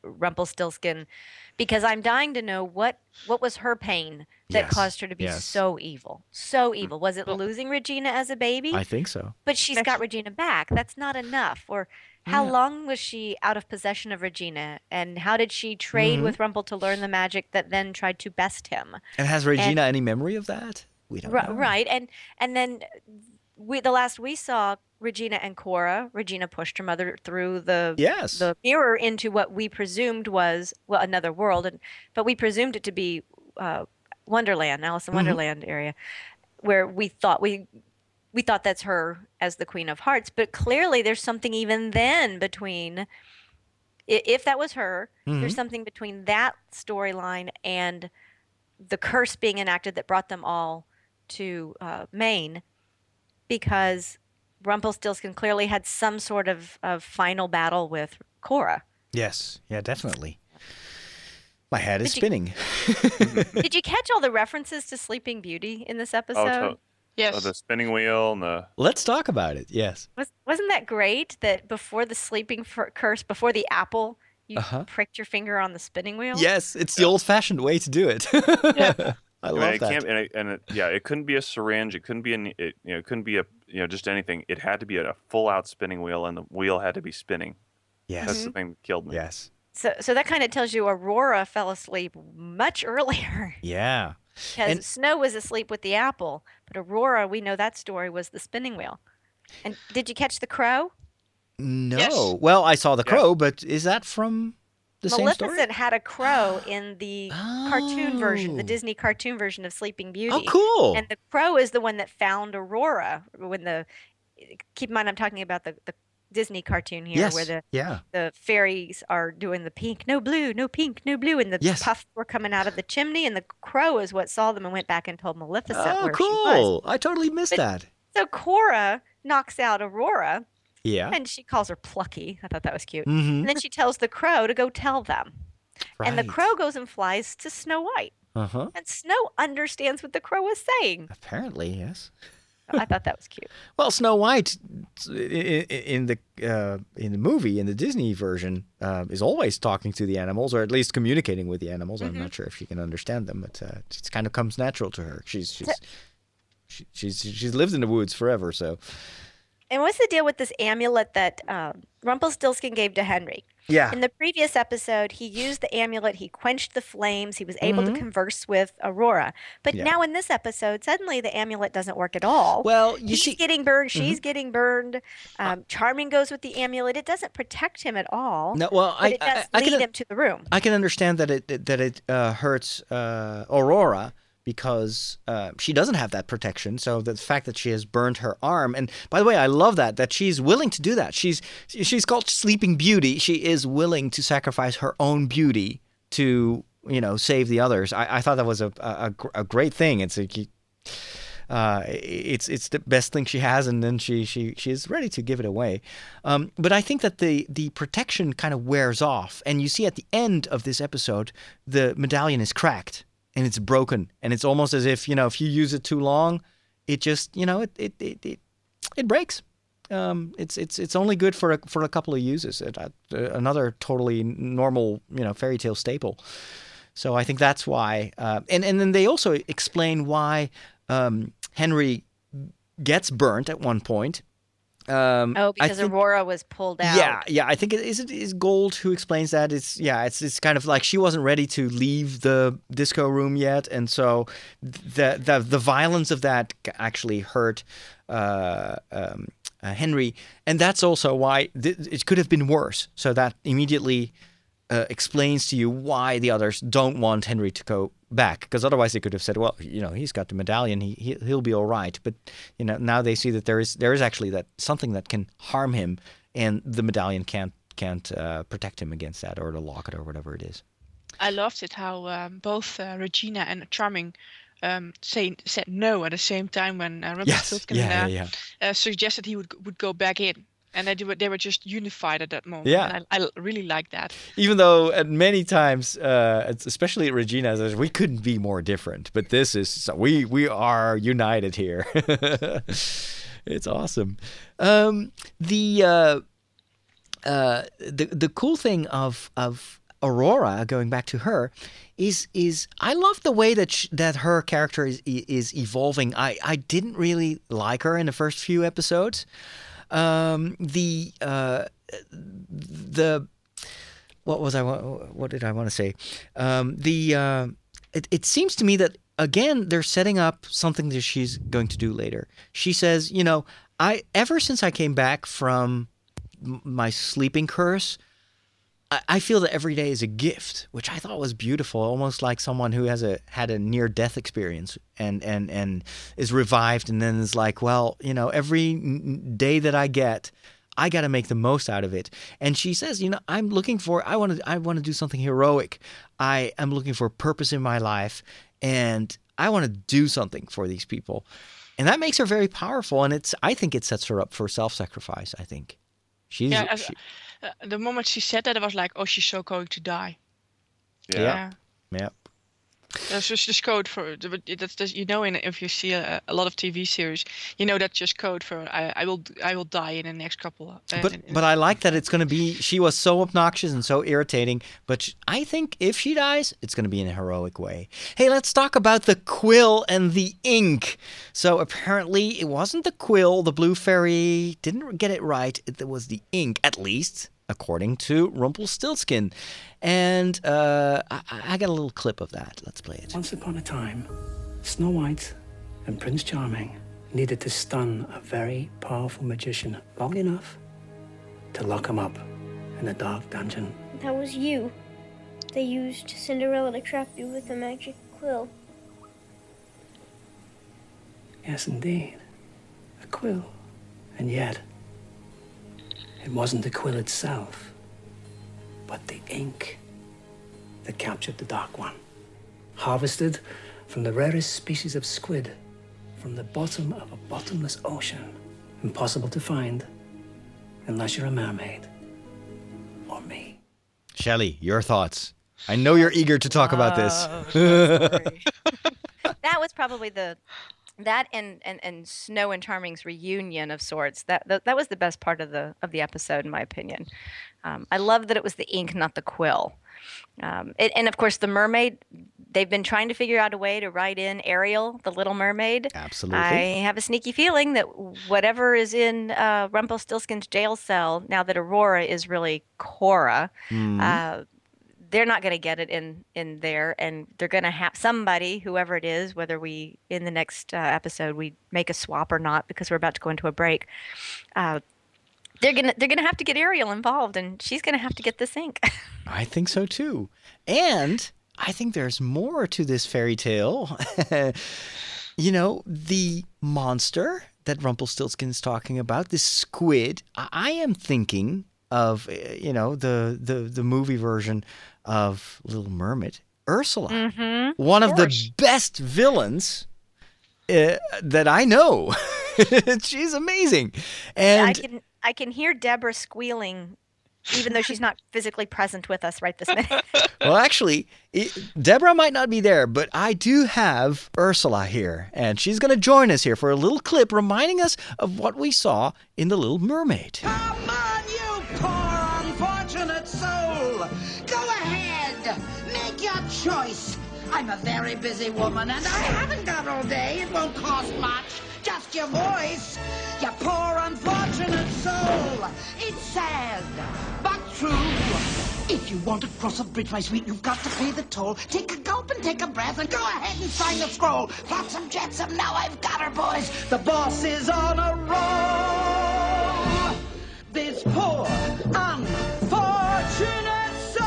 Rumpelstiltskin, because I'm dying to know what what was her pain that Yes, caused her to be yes. so evil, so evil. Was it losing Regina as a baby? I think so. But she's got Regina back. That's not enough. Or how Yeah. long was she out of possession of Regina? And how did she trade Mhm. with Rumple to learn the magic that then tried to best him? And has Regina any memory of that? We don't Ri- know. Right. And and then we the last we saw Regina and Cora, Regina pushed her mother through the Yes. the mirror into what we presumed was well another world, and but we presumed it to be uh, Wonderland, Alice in Mhm. Wonderland area, where we thought we we thought that's her as the Queen of Hearts, but clearly there's something even then between i- if that was her, Mhm. there's something between that storyline and the curse being enacted that brought them all to uh, Maine, because Rumpelstiltskin clearly had some sort of, of final battle with Cora. Yes. Yeah, definitely. My head is Did you- spinning. Did you catch all the references to Sleeping Beauty in this Oh, episode? to, Yes. oh, the spinning wheel and the Let's talk about it. Yes. Was, wasn't that great that before the sleeping fur- curse, before the apple, you Uh-huh. pricked your finger on the spinning wheel? Yes, it's the old-fashioned way to do it. I I love mean, it that. can't, and, it, and it, yeah, it couldn't be a syringe. It couldn't be an, it, you know, it couldn't be a, you know, just anything. It had to be a full-out spinning wheel, and the wheel had to be spinning. Yes. That's the thing that killed me. Yes. So, so that kind of tells you Aurora fell asleep much earlier. Yeah. Because And- Snow was asleep with the apple, but Aurora, we know that story was the spinning wheel. And did you catch the crow? No. Yes. Well, I saw the Yeah. crow, but is that from the same story? Maleficent had a crow in the cartoon version, the Oh. Disney cartoon version of Sleeping Beauty. Oh, cool. And the crow is the one that found Aurora when the. Keep in mind, I'm talking about the, the Disney cartoon here, yes. where the yeah. the fairies are doing the pink, no blue, no pink, no blue, and the Yes. puffs were coming out of the chimney, and the crow is what saw them and went back and told Maleficent Oh, where she was. cool. I totally missed But- that. So Cora knocks out Aurora, Yeah. and she calls her Plucky. I thought that was cute. Mm-hmm. And then she tells the crow to go tell them. And the Right. crow goes and flies to Snow White. Uh-huh. And Snow understands what the crow is saying. Apparently, yes. I thought that was cute. Well, Snow White i- i- in the uh, in the movie, in the Disney version, uh, is always talking to the animals, or at least communicating with the animals. I'm not sure if she can understand them, but uh, it kind of comes natural to her. She's she's she, she's she's lived in the woods forever, so And what's the deal with this amulet that um, Rumpelstiltskin gave to Henry? yeah. In the previous episode, he used the amulet. He quenched the flames. He was able Mhm. to converse with Aurora. But Yeah. now in this episode, suddenly the amulet doesn't work at all. Well, you He's see, getting burned. She's getting burned. Um, Charming goes with the amulet. It doesn't protect him at all. no, well, but I it does I, I lead can him to the room. I can understand that it that it uh, hurts uh, Aurora because uh, she doesn't have that protection. So the fact that she has burned her arm, and by the way, I love that that she's willing to do that. She's she's called Sleeping Beauty. She is willing to sacrifice her own beauty to you know save the others. I, I thought that was a a, a great thing. It's a, uh, it's it's the best thing she has, and then she she she is ready to give it away. Um, but I think that the the protection kind of wears off, and you see at the end of this episode, the medallion is cracked and it's broken, and it's almost as if you know if you use it too long, it just you know it it it it, it breaks. Um, it's it's it's only good for a, for a couple of uses. It, uh, another totally normal you know fairy tale staple. So I think that's why, uh, and and then they also explain why um, Henry gets burnt at one point. Um, Oh, I because think- Aurora was pulled out. Yeah, yeah. I think it is. It is Gold who explains that. It's yeah. It's it's kind of like she wasn't ready to leave the disco room yet, and so the the the violence of that actually hurt uh, um, uh, Henry, and that's also why th- it could have been worse. So that immediately uh, explains to you why the others don't want Henry to go back, because otherwise they could have said, well, you know, he's got the medallion, he, he he'll be all right. But you know, now they see that there is there is actually that something that can harm him, and the medallion can't can't uh, protect him against that, or the locket, or whatever it is. I loved it how um, both uh, Regina and Charming um, say, said no at the same time when uh, Yes, Rumpelstiltskin yeah, uh, yeah, Uh, suggested he would would go back in, and they were they were just unified at that moment. Yeah. and I, I really like that. Even though at many times, uh, it's- especially Regina says, we couldn't be more different, but this is we we are united here. It's awesome. Um, the uh, uh, the the cool thing of of Aurora, going back to her, is is I love the way that sh- that her character is is evolving. I, I didn't really like her in the first few episodes. Um, the uh, the what was I what did I want to say? Um, the uh, it it seems to me that again they're setting up something that she's going to do later. She says, you know, I ever since I came back from my sleeping curse, I feel that every day is a gift, which I thought was beautiful, almost like someone who has a had a near-death experience and, and, and is revived and then is like, well, you know, every day that I get, I got to make the most out of it. And she says, you know, I'm looking for, I want to I want to do something heroic. I am looking for purpose in my life, and I want to do something for these people. And that makes her very powerful, and it's I think it sets her up for self-sacrifice, I think. She's, yeah, as, she, uh, the moment she said that, I was like, oh, she's so going to die. Yeah. Yeah. yeah. That's just, just code for that's just, you know, in, if you see a, a lot of T V series, you know that's just code for I, I will I will die in the next couple. Of, uh, but in, in but I like that it's going to be. She was so obnoxious and so irritating, but I think if she dies, it's going to be in a heroic way. Hey, let's talk about the quill and the ink. So apparently, it wasn't the quill. The blue fairy didn't get it right. It was the ink, at least according to Rumpelstiltskin. And uh, I, I got a little clip of that. Let's play it. Once upon a time, Snow White and Prince Charming needed to stun a very powerful magician long enough to lock him up in a dark dungeon. That was you. They used Cinderella to trap you with a magic quill. Yes, indeed. A quill. And yet, it wasn't the quill itself, but the ink that captured the Dark One. Harvested from the rarest species of squid from the bottom of a bottomless ocean. Impossible to find unless you're a mermaid or me. Shelley, your thoughts. I know you're eager to talk about this. That was probably the that and, and, and Snow and Charming's reunion of sorts. That, that that was the best part of the of the episode, in my opinion. Um, I love that it was the ink, not the quill. Um, it, and of course, the mermaid. They've been trying to figure out a way to write in Ariel, the Little Mermaid. Absolutely. I have a sneaky feeling that whatever is in uh, Rumpelstiltskin's jail cell, now that Aurora is really Cora, mm. uh, they're not going to get it in, in there. And they're going to have somebody, whoever it is, whether we, in the next uh, episode, we make a swap or not, because we're about to go into a break, uh, they're going to they're gonna have to get Ariel involved, and she's going to have to get this ink. I think so, too. And I think there's more to this fairy tale. You know, the monster that Rumpelstiltskin is talking about, this squid, I am thinking of, you know, the the, the movie version of Little Mermaid, Ursula. Mm-hmm. One of, of the best villains uh, that I know. She's amazing. And I can I can hear Deborah squealing, even though she's not physically present with us right this minute. Well, actually, it, Deborah might not be there, but I do have Ursula here, and she's going to join us here for a little clip reminding us of what we saw in The Little Mermaid. Come on, you poor unfortunate soul! Go ahead, make your choice. I'm a very busy woman, and I haven't got all day. It won't cost much, just your voice. You poor unfortunate soul. It's sad, but true. If you want to cross a bridge, my sweet, you've got to pay the toll. Take a gulp and take a breath and go ahead and sign the scroll. Flotsam jetsam, now I've got her, boys. The boss is on a roll. This poor unfortunate soul.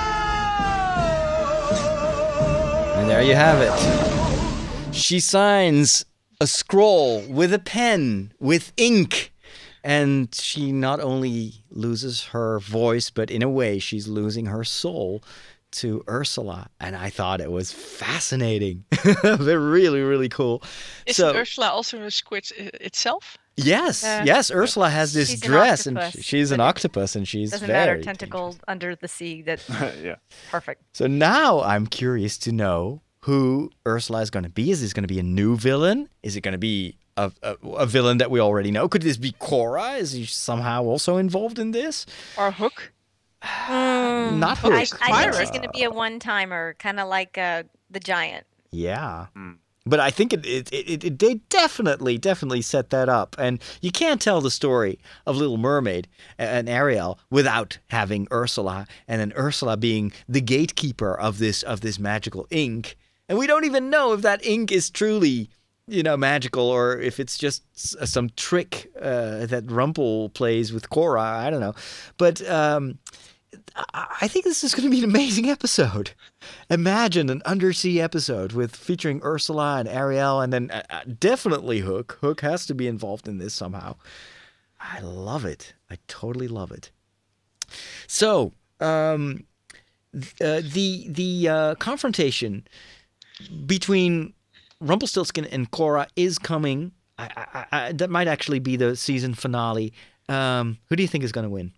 And there you have it. She signs a scroll with a pen, with ink. And she not only loses her voice, but in a way, she's losing her soul to Ursula. And I thought it was fascinating. They're really, really cool. Is so, Ursula also a squid itself? Yes, uh, yes. Ursula has this she's dress, an and she's an octopus, and she's doesn't very matter, tentacle under the sea. That's yeah, perfect. So now I'm curious to know who Ursula is going to be. Is this going to be a new villain? Is it going to be A, a, a villain that we already know? Could this be Cora? Is he somehow also involved in this? Or Hook? Mm, Not Hook. I, I think she's going to be a one-timer, kind of like uh, the Giant. Yeah. But I think it, it, it, it they definitely, definitely set that up. And you can't tell the story of Little Mermaid and Ariel without having Ursula, and then Ursula being the gatekeeper of this of this magical ink. And we don't even know if that ink is truly, you know, magical, or if it's just some trick uh, that Rumpel plays with Korra. I don't know. But um, I think this is going to be an amazing episode. Imagine an undersea episode with featuring Ursula and Ariel, and then uh, definitely Hook. Hook has to be involved in this somehow. I love it. I totally love it. So, um, uh, the the uh, confrontation between Rumpelstiltskin and Korra is coming. I, I, I, that might actually be the season finale. Um, who do you think is going to win?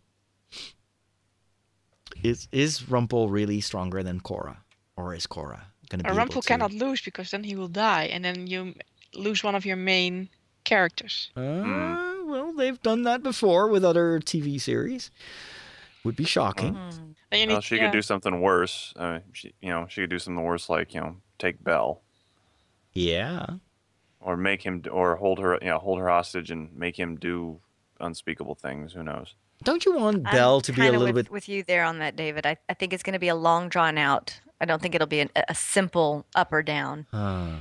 Is is Rumpel really stronger than Korra, or is Korra going to be? Rumpel able to... cannot lose because then he will die, and then you lose one of your main characters. Uh, mm. Well, they've done that before with other T V series. Would be shocking. Mm. Well, Need, she yeah. could do something worse. Uh, she, you know, she could do something worse, like you know, take Belle. Yeah. Or make him, or hold her, you know, hold her hostage and make him do unspeakable things. Who knows? Don't you want Belle I'm to be a kinda little with, bit with you there on that, David? I, I think it's going to be a long drawn out. I don't think it'll be an, a simple up or down. Uh,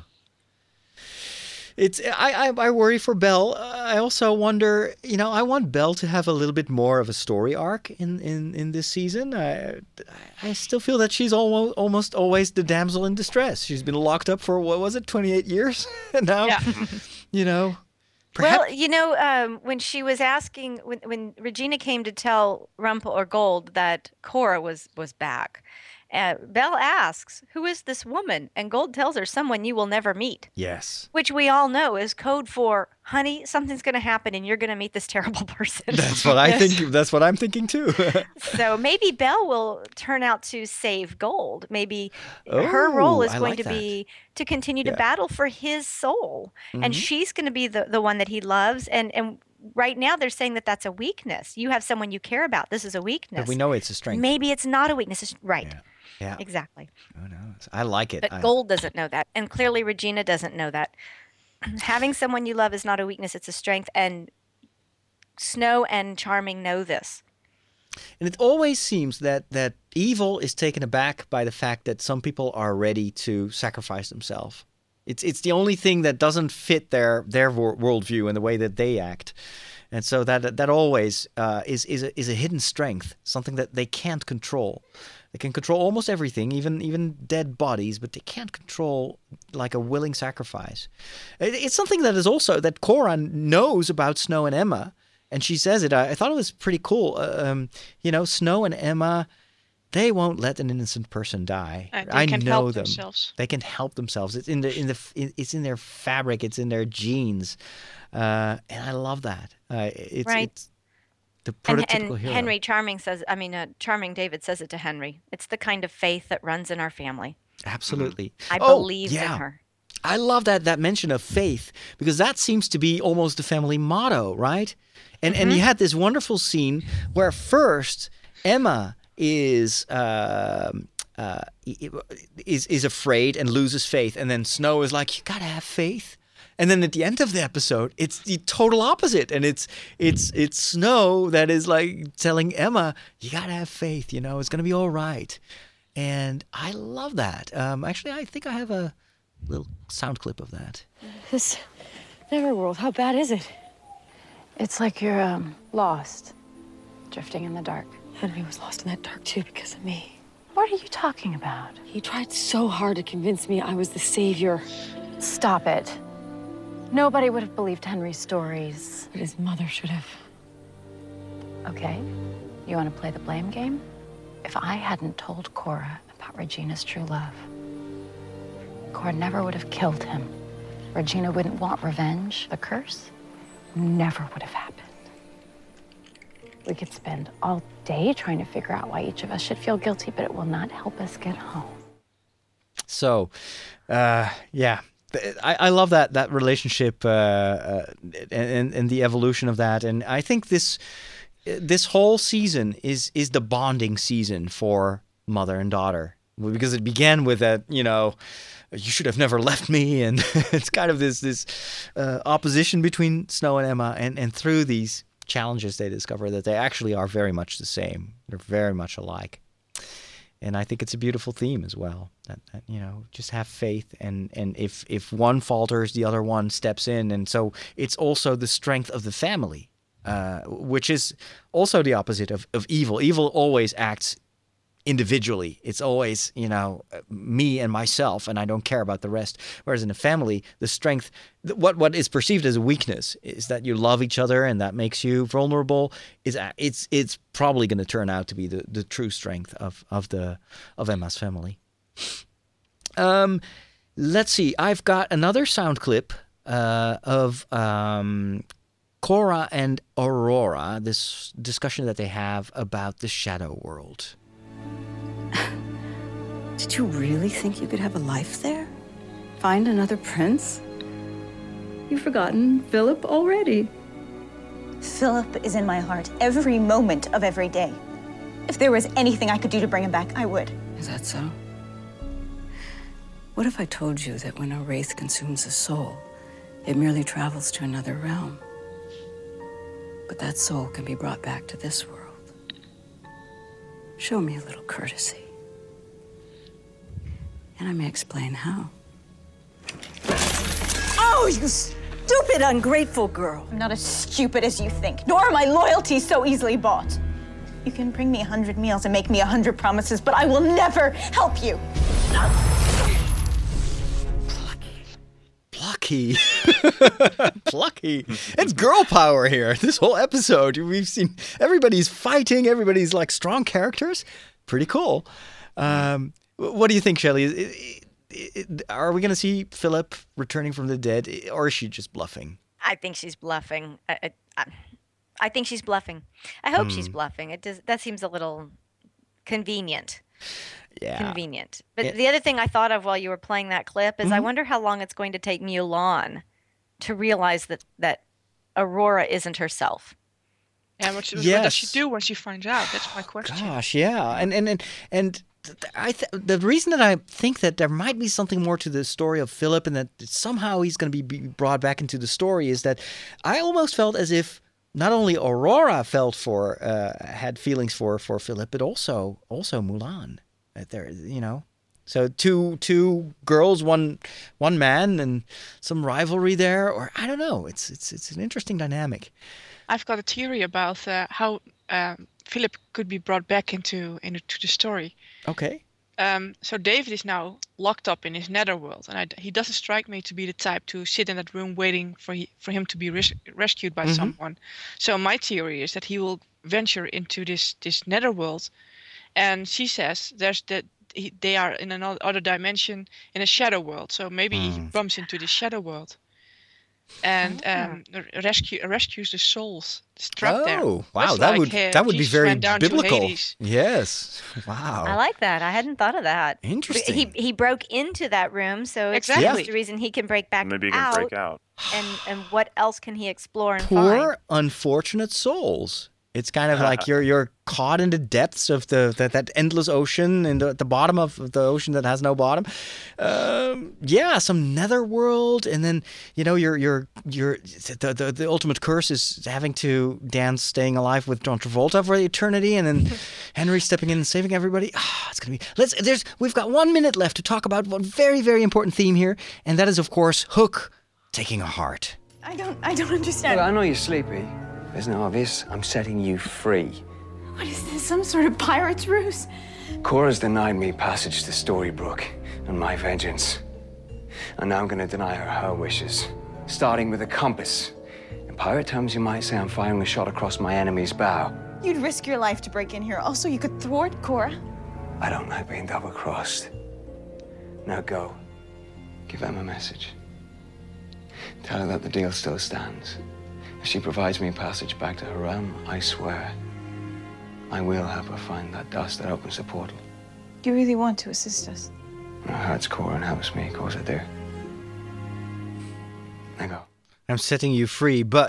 it's I, I I worry for Belle. I also wonder, you know, I want Belle to have a little bit more of a story arc in, in, in this season. I I still feel that she's almost almost always the damsel in distress. She's been locked up for what was it, twenty-eight years, and now, yeah. you know. Perhaps... Well, you know, um, when she was asking, when when Regina came to tell Rumpel or Gold that Korra was was back, uh, Belle asks, "Who is this woman?" And Gold tells her, "Someone you will never meet." Yes. Which we all know is code for, "Honey, something's going to happen, and you're going to meet this terrible person." That's what I think. That's what I'm thinking too. So maybe Belle will turn out to save Gold. Maybe oh, her role is I going like to that. be to continue Yeah. to battle for his soul, Mhm. and she's going to be the the one that he loves. And and right now they're saying that that's a weakness. You have someone you care about. This is a weakness. But we know it's a strength. Maybe it's not a weakness. It's, right. Yeah. Yeah. Exactly. Who knows? I like it. But I, Gold doesn't know that, and clearly Regina doesn't know that. Having someone you love is not a weakness; it's a strength. And Snow and Charming know this. And it always seems that, that evil is taken aback by the fact that some people are ready to sacrifice themselves. It's it's the only thing that doesn't fit their their wor- worldview and the way that they act, and so that that always uh, is is a, is a hidden strength, something that they can't control. They can control almost everything, even even dead bodies, but they can't control like a willing sacrifice. It, it's something that is also that Korra knows about Snow and Emma. And she says it. I, I thought it was pretty cool. Uh, um, you know, Snow and Emma, they won't let an innocent person die. Uh, they I can know help them. themselves. They can help themselves. It's in the in the it's in their fabric. It's in their genes, uh, and I love that. Uh, it's, Right. it's the And, prototypical and hero. Henry Charming says, I mean, uh, Charming David says it to Henry. It's the kind of faith that runs in our family. Absolutely. I Oh, believe yeah. in her. I love that that mention of faith, because that seems to be almost the family motto, right? And and you had this wonderful scene where first Emma is um, uh, is is afraid and loses faith, and then Snow is like, "You gotta have faith." And then at the end of the episode, it's the total opposite, and it's it's it's Snow that is like telling Emma, "You gotta have faith. You know, it's gonna be all right." And I love that. Um, actually, I think I have a little sound clip of that. This Neverworld, how bad is it? It's like you're um, lost, drifting in the dark. Henry was lost in that dark too because of me. What are you talking about? He tried so hard to convince me I was the savior. Stop it. Nobody would have believed Henry's stories. But his mother should have. Okay, you want to play the blame game? If I hadn't told Korra about Regina's true love, Korra never would have killed him. Regina wouldn't want revenge. The curse never would have happened. We could spend all day trying to figure out why each of us should feel guilty, but it will not help us get home. So, uh, yeah, I, I love that that relationship uh, uh, and and the evolution of that, and I think this this whole season is is the bonding season for mother and daughter, because it began with that, you know, you should have never left me, and it's kind of this this uh, opposition between Snow and Emma, and and through these challenges they discover that they actually are very much the same. They're very much alike. And I think it's a beautiful theme as well. That, that you know, just have faith, and, and if if one falters, the other one steps in, and so it's also the strength of the family, uh, which is also the opposite of, of evil. Evil always acts individually. It's always, you know, me and myself, and I don't care about the rest. Whereas in a family, the strength, what what is perceived as a weakness, is that you love each other and that makes you vulnerable. Is it's it's probably going to turn out to be the, the true strength of of the of Emma's family. Um, let's see. I've got another sound clip uh, of um, Cora and Aurora. This discussion that they have about the Shadow World. Did you really think you could have a life there? Find another prince? You've forgotten Philip already. Philip is in my heart every moment of every day. If there was anything I could do to bring him back, I would. Is that so? What if I told you that when a wraith consumes a soul, it merely travels to another realm? But that soul can be brought back to this world. Show me a little courtesy. And I may explain how. Oh, you stupid, ungrateful girl. I'm not as stupid as you think, nor are my loyalties so easily bought. You can bring me a hundred meals and make me a hundred promises, but I will never help you. Plucky. Plucky. It's girl power here. This whole episode, we've seen everybody's fighting. Everybody's like strong characters. Pretty cool. Um, what do you think, Shelley? Are we going to see Philip returning from the dead, or is she just bluffing? I think she's bluffing. I, I, I think she's bluffing. I hope Hmm. she's bluffing. It does. That seems a little convenient. Yeah. Convenient. But Yeah. the other thing I thought of while you were playing that clip is I Mhm. wonder how long it's going to take Mulan to realize that, that Aurora isn't herself. Yeah, what, she, what Yes. does she do when she finds out? That's my question. Gosh, yeah, and and and and th- th- I th- the reason that I think that there might be something more to the story of Philip, and that somehow he's going to be be brought back into the story, is that I almost felt as if not only Aurora felt for uh, had feelings for for Philip, but also also Mulan. That there, you know. So two two girls, one one man, and some rivalry there, or I don't know. It's it's it's an interesting dynamic. I've got a theory about uh, how um, Philip could be brought back into into the story. Okay. Um, so David is now locked up in his netherworld, and I, he doesn't strike me to be the type to sit in that room waiting for he, for him to be res- rescued by Mhm. someone. So my theory is that he will venture into this this netherworld, and she says there's that he, they are in another dimension in a shadow world. So maybe he Mm. bumps into the shadow world, and um, rescue rescues the souls trapped there. Oh, wow, Just that like, would uh, that would be Jesus very went down to biblical. Hades. Yes. Wow. I like that. I hadn't thought of that. Interesting. He he broke into that room, so it's Exactly. just the reason he can break back Maybe he can out. break out. And and what else can he explore and Poor find? unfortunate souls. It's kind of like you're you're caught in the depths of the that, that endless ocean, and the, at the bottom of the ocean that has no bottom. Um, yeah, some netherworld, and then you know you're you're you're the, the the ultimate curse is having to dance, staying alive with John Travolta for eternity, and then Henry stepping in and saving everybody. Ah, it's gonna be. Let's. There's. We've got one minute left to talk about one very very important theme here, and that is of course Hook taking a heart. I don't, I don't understand. Look, I know you're sleepy. Isn't it obvious? I'm setting you free. What is this, some sort of pirate's ruse? Cora's denied me passage to Storybrooke and my vengeance. And now I'm going to deny her her wishes, starting with a compass. In pirate terms, you might say I'm firing a shot across my enemy's bow. You'd risk your life to break in here. Also, you could thwart Cora. I don't like being double-crossed. Now go. Give them a message. Tell her that the deal still stands. If she provides me passage back to her realm, I swear, I will help her find that dust that opens the portal. You really want to assist us? It hurts Cora and helps me, of course I do. Now go. I'm setting you free, but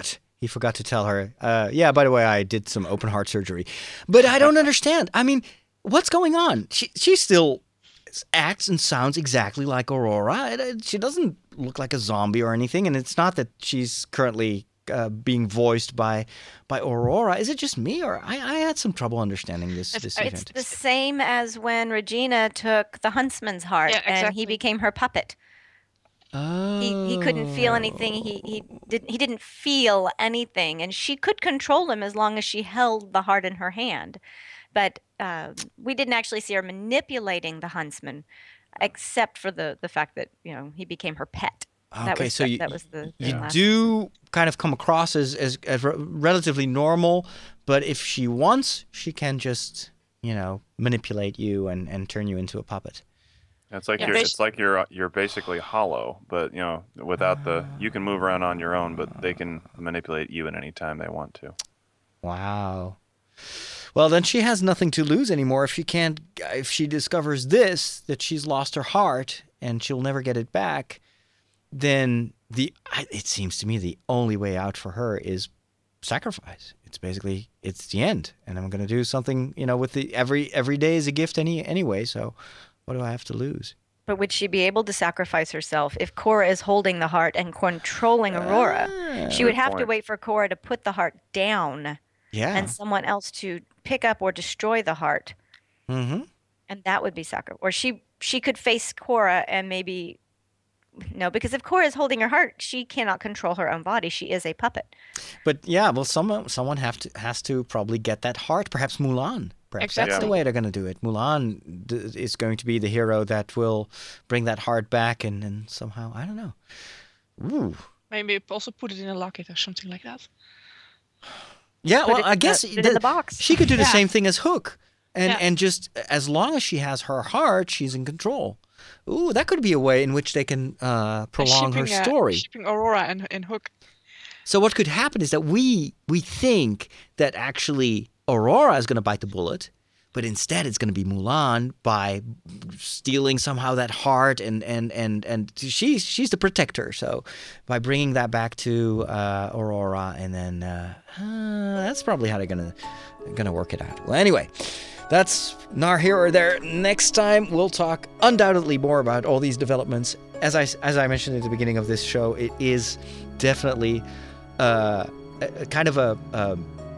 he forgot to tell her, uh, yeah, by the way, I did some open heart surgery. But I don't understand. I mean, what's going on? She she still acts and sounds exactly like Aurora. She doesn't look like a zombie or anything, and it's not that she's currently uh, being voiced by by Aurora. Is it just me, or I, I had some trouble understanding this, this It's event? the same as when Regina took the huntsman's heart Yeah, and he exactly. became her puppet. Oh. He he couldn't feel anything. He he did he didn't feel anything, and she could control him as long as she held the heart in her hand. But uh, we didn't actually see her manipulating the huntsman, except for the the fact that you know he became her pet. That Okay, was so the, you, that was the, the you last do kind of come across as, as, as re- relatively normal, but if she wants, she can just, you know, manipulate you and, and turn you into a puppet. It's like Yeah, you're basi- it's like you're you're basically hollow, but you know, without the you can move around on your own, but they can manipulate you at any time they want to. Wow. Well, then she has nothing to lose anymore if she can't. If she discovers this, that she's lost her heart and she'll never get it back, then the I- it seems to me the only way out for her is sacrifice. It's basically it's the end, and I'm going to do something. You know, with the every every day is a gift any anyway. So, what do I have to lose? But would she be able to sacrifice herself if Cora is holding the heart and controlling Aurora? she would Good have to point. wait for Cora to put the heart down Yeah. and someone else to pick up or destroy the heart, Mm-hmm. and that would be sacrifice. Or she she could face Cora and maybe no, because if Cora is holding her heart, she cannot control her own body. She is a puppet. But yeah, well, someone someone have to has to probably get that heart. Perhaps Mulan. Perhaps that's the Exactly. way they're going to do it. Mulan d- is going to be the hero that will bring that heart back, and, and somehow I don't know. Ooh. Maybe also put it in a locket or something like that. Yeah, Put well, it I in the- guess put it in the box. she could do the Yeah. same thing as Hook, and Yeah. and just as long as she has her heart, she's in control. Ooh, that could be a way in which they can uh, prolong her shipping, uh, story. shipping Aurora and, and Hook. So what could happen is that we we think that actually Aurora is going to bite the bullet, but instead it's going to be Mulan by stealing somehow that heart, and and and and she's she's the protector. So by bringing that back to uh, Aurora, and then uh, uh, that's probably how they're gonna gonna work it out. Well, anyway. That's not here or there. Next time, we'll talk undoubtedly more about all these developments. As I, as I mentioned at the beginning of this show, it is definitely uh, a, a kind of a, a,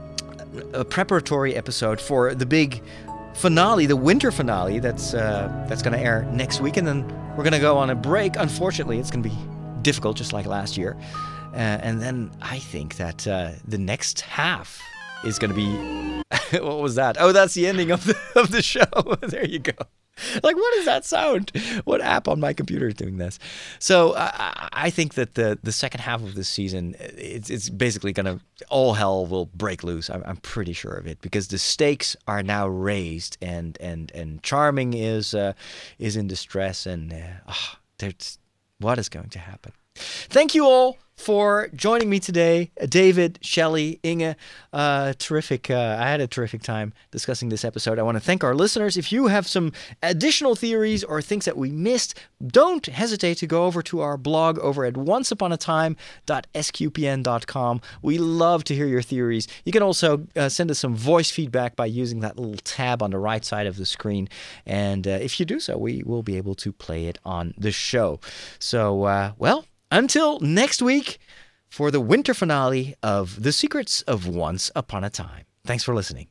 a preparatory episode for the big finale, the winter finale that's uh, that's going to air next week. And then we're going to go on a break. Unfortunately, it's going to be difficult, just like last year. Uh, and then I think that uh, the next half is going to be... What was that? Oh, that's the ending of the of the show. There you go. Like, what does that sound? What app on my computer is doing this? So I, I think that the the second half of this season, it's it's basically gonna all hell will break loose. I'm, I'm pretty sure of it, because the stakes are now raised, and and and Charming is uh, is in distress, and uh, oh, there's what is going to happen. Thank you all for joining me today. David, Shelley, Inge, uh, terrific. Uh, I had a terrific time discussing this episode. I want to thank our listeners. If you have some additional theories or things that we missed, don't hesitate to go over to our blog over at once upon a time dot s q p n dot com. We love to hear your theories. You can also uh, send us some voice feedback by using that little tab on the right side of the screen. And uh, if you do so, we will be able to play it on the show. So, uh, well, until next week for the winter finale of The Secrets of Once Upon a Time. Thanks for listening.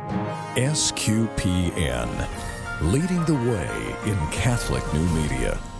S Q P N, leading the way in Catholic new media.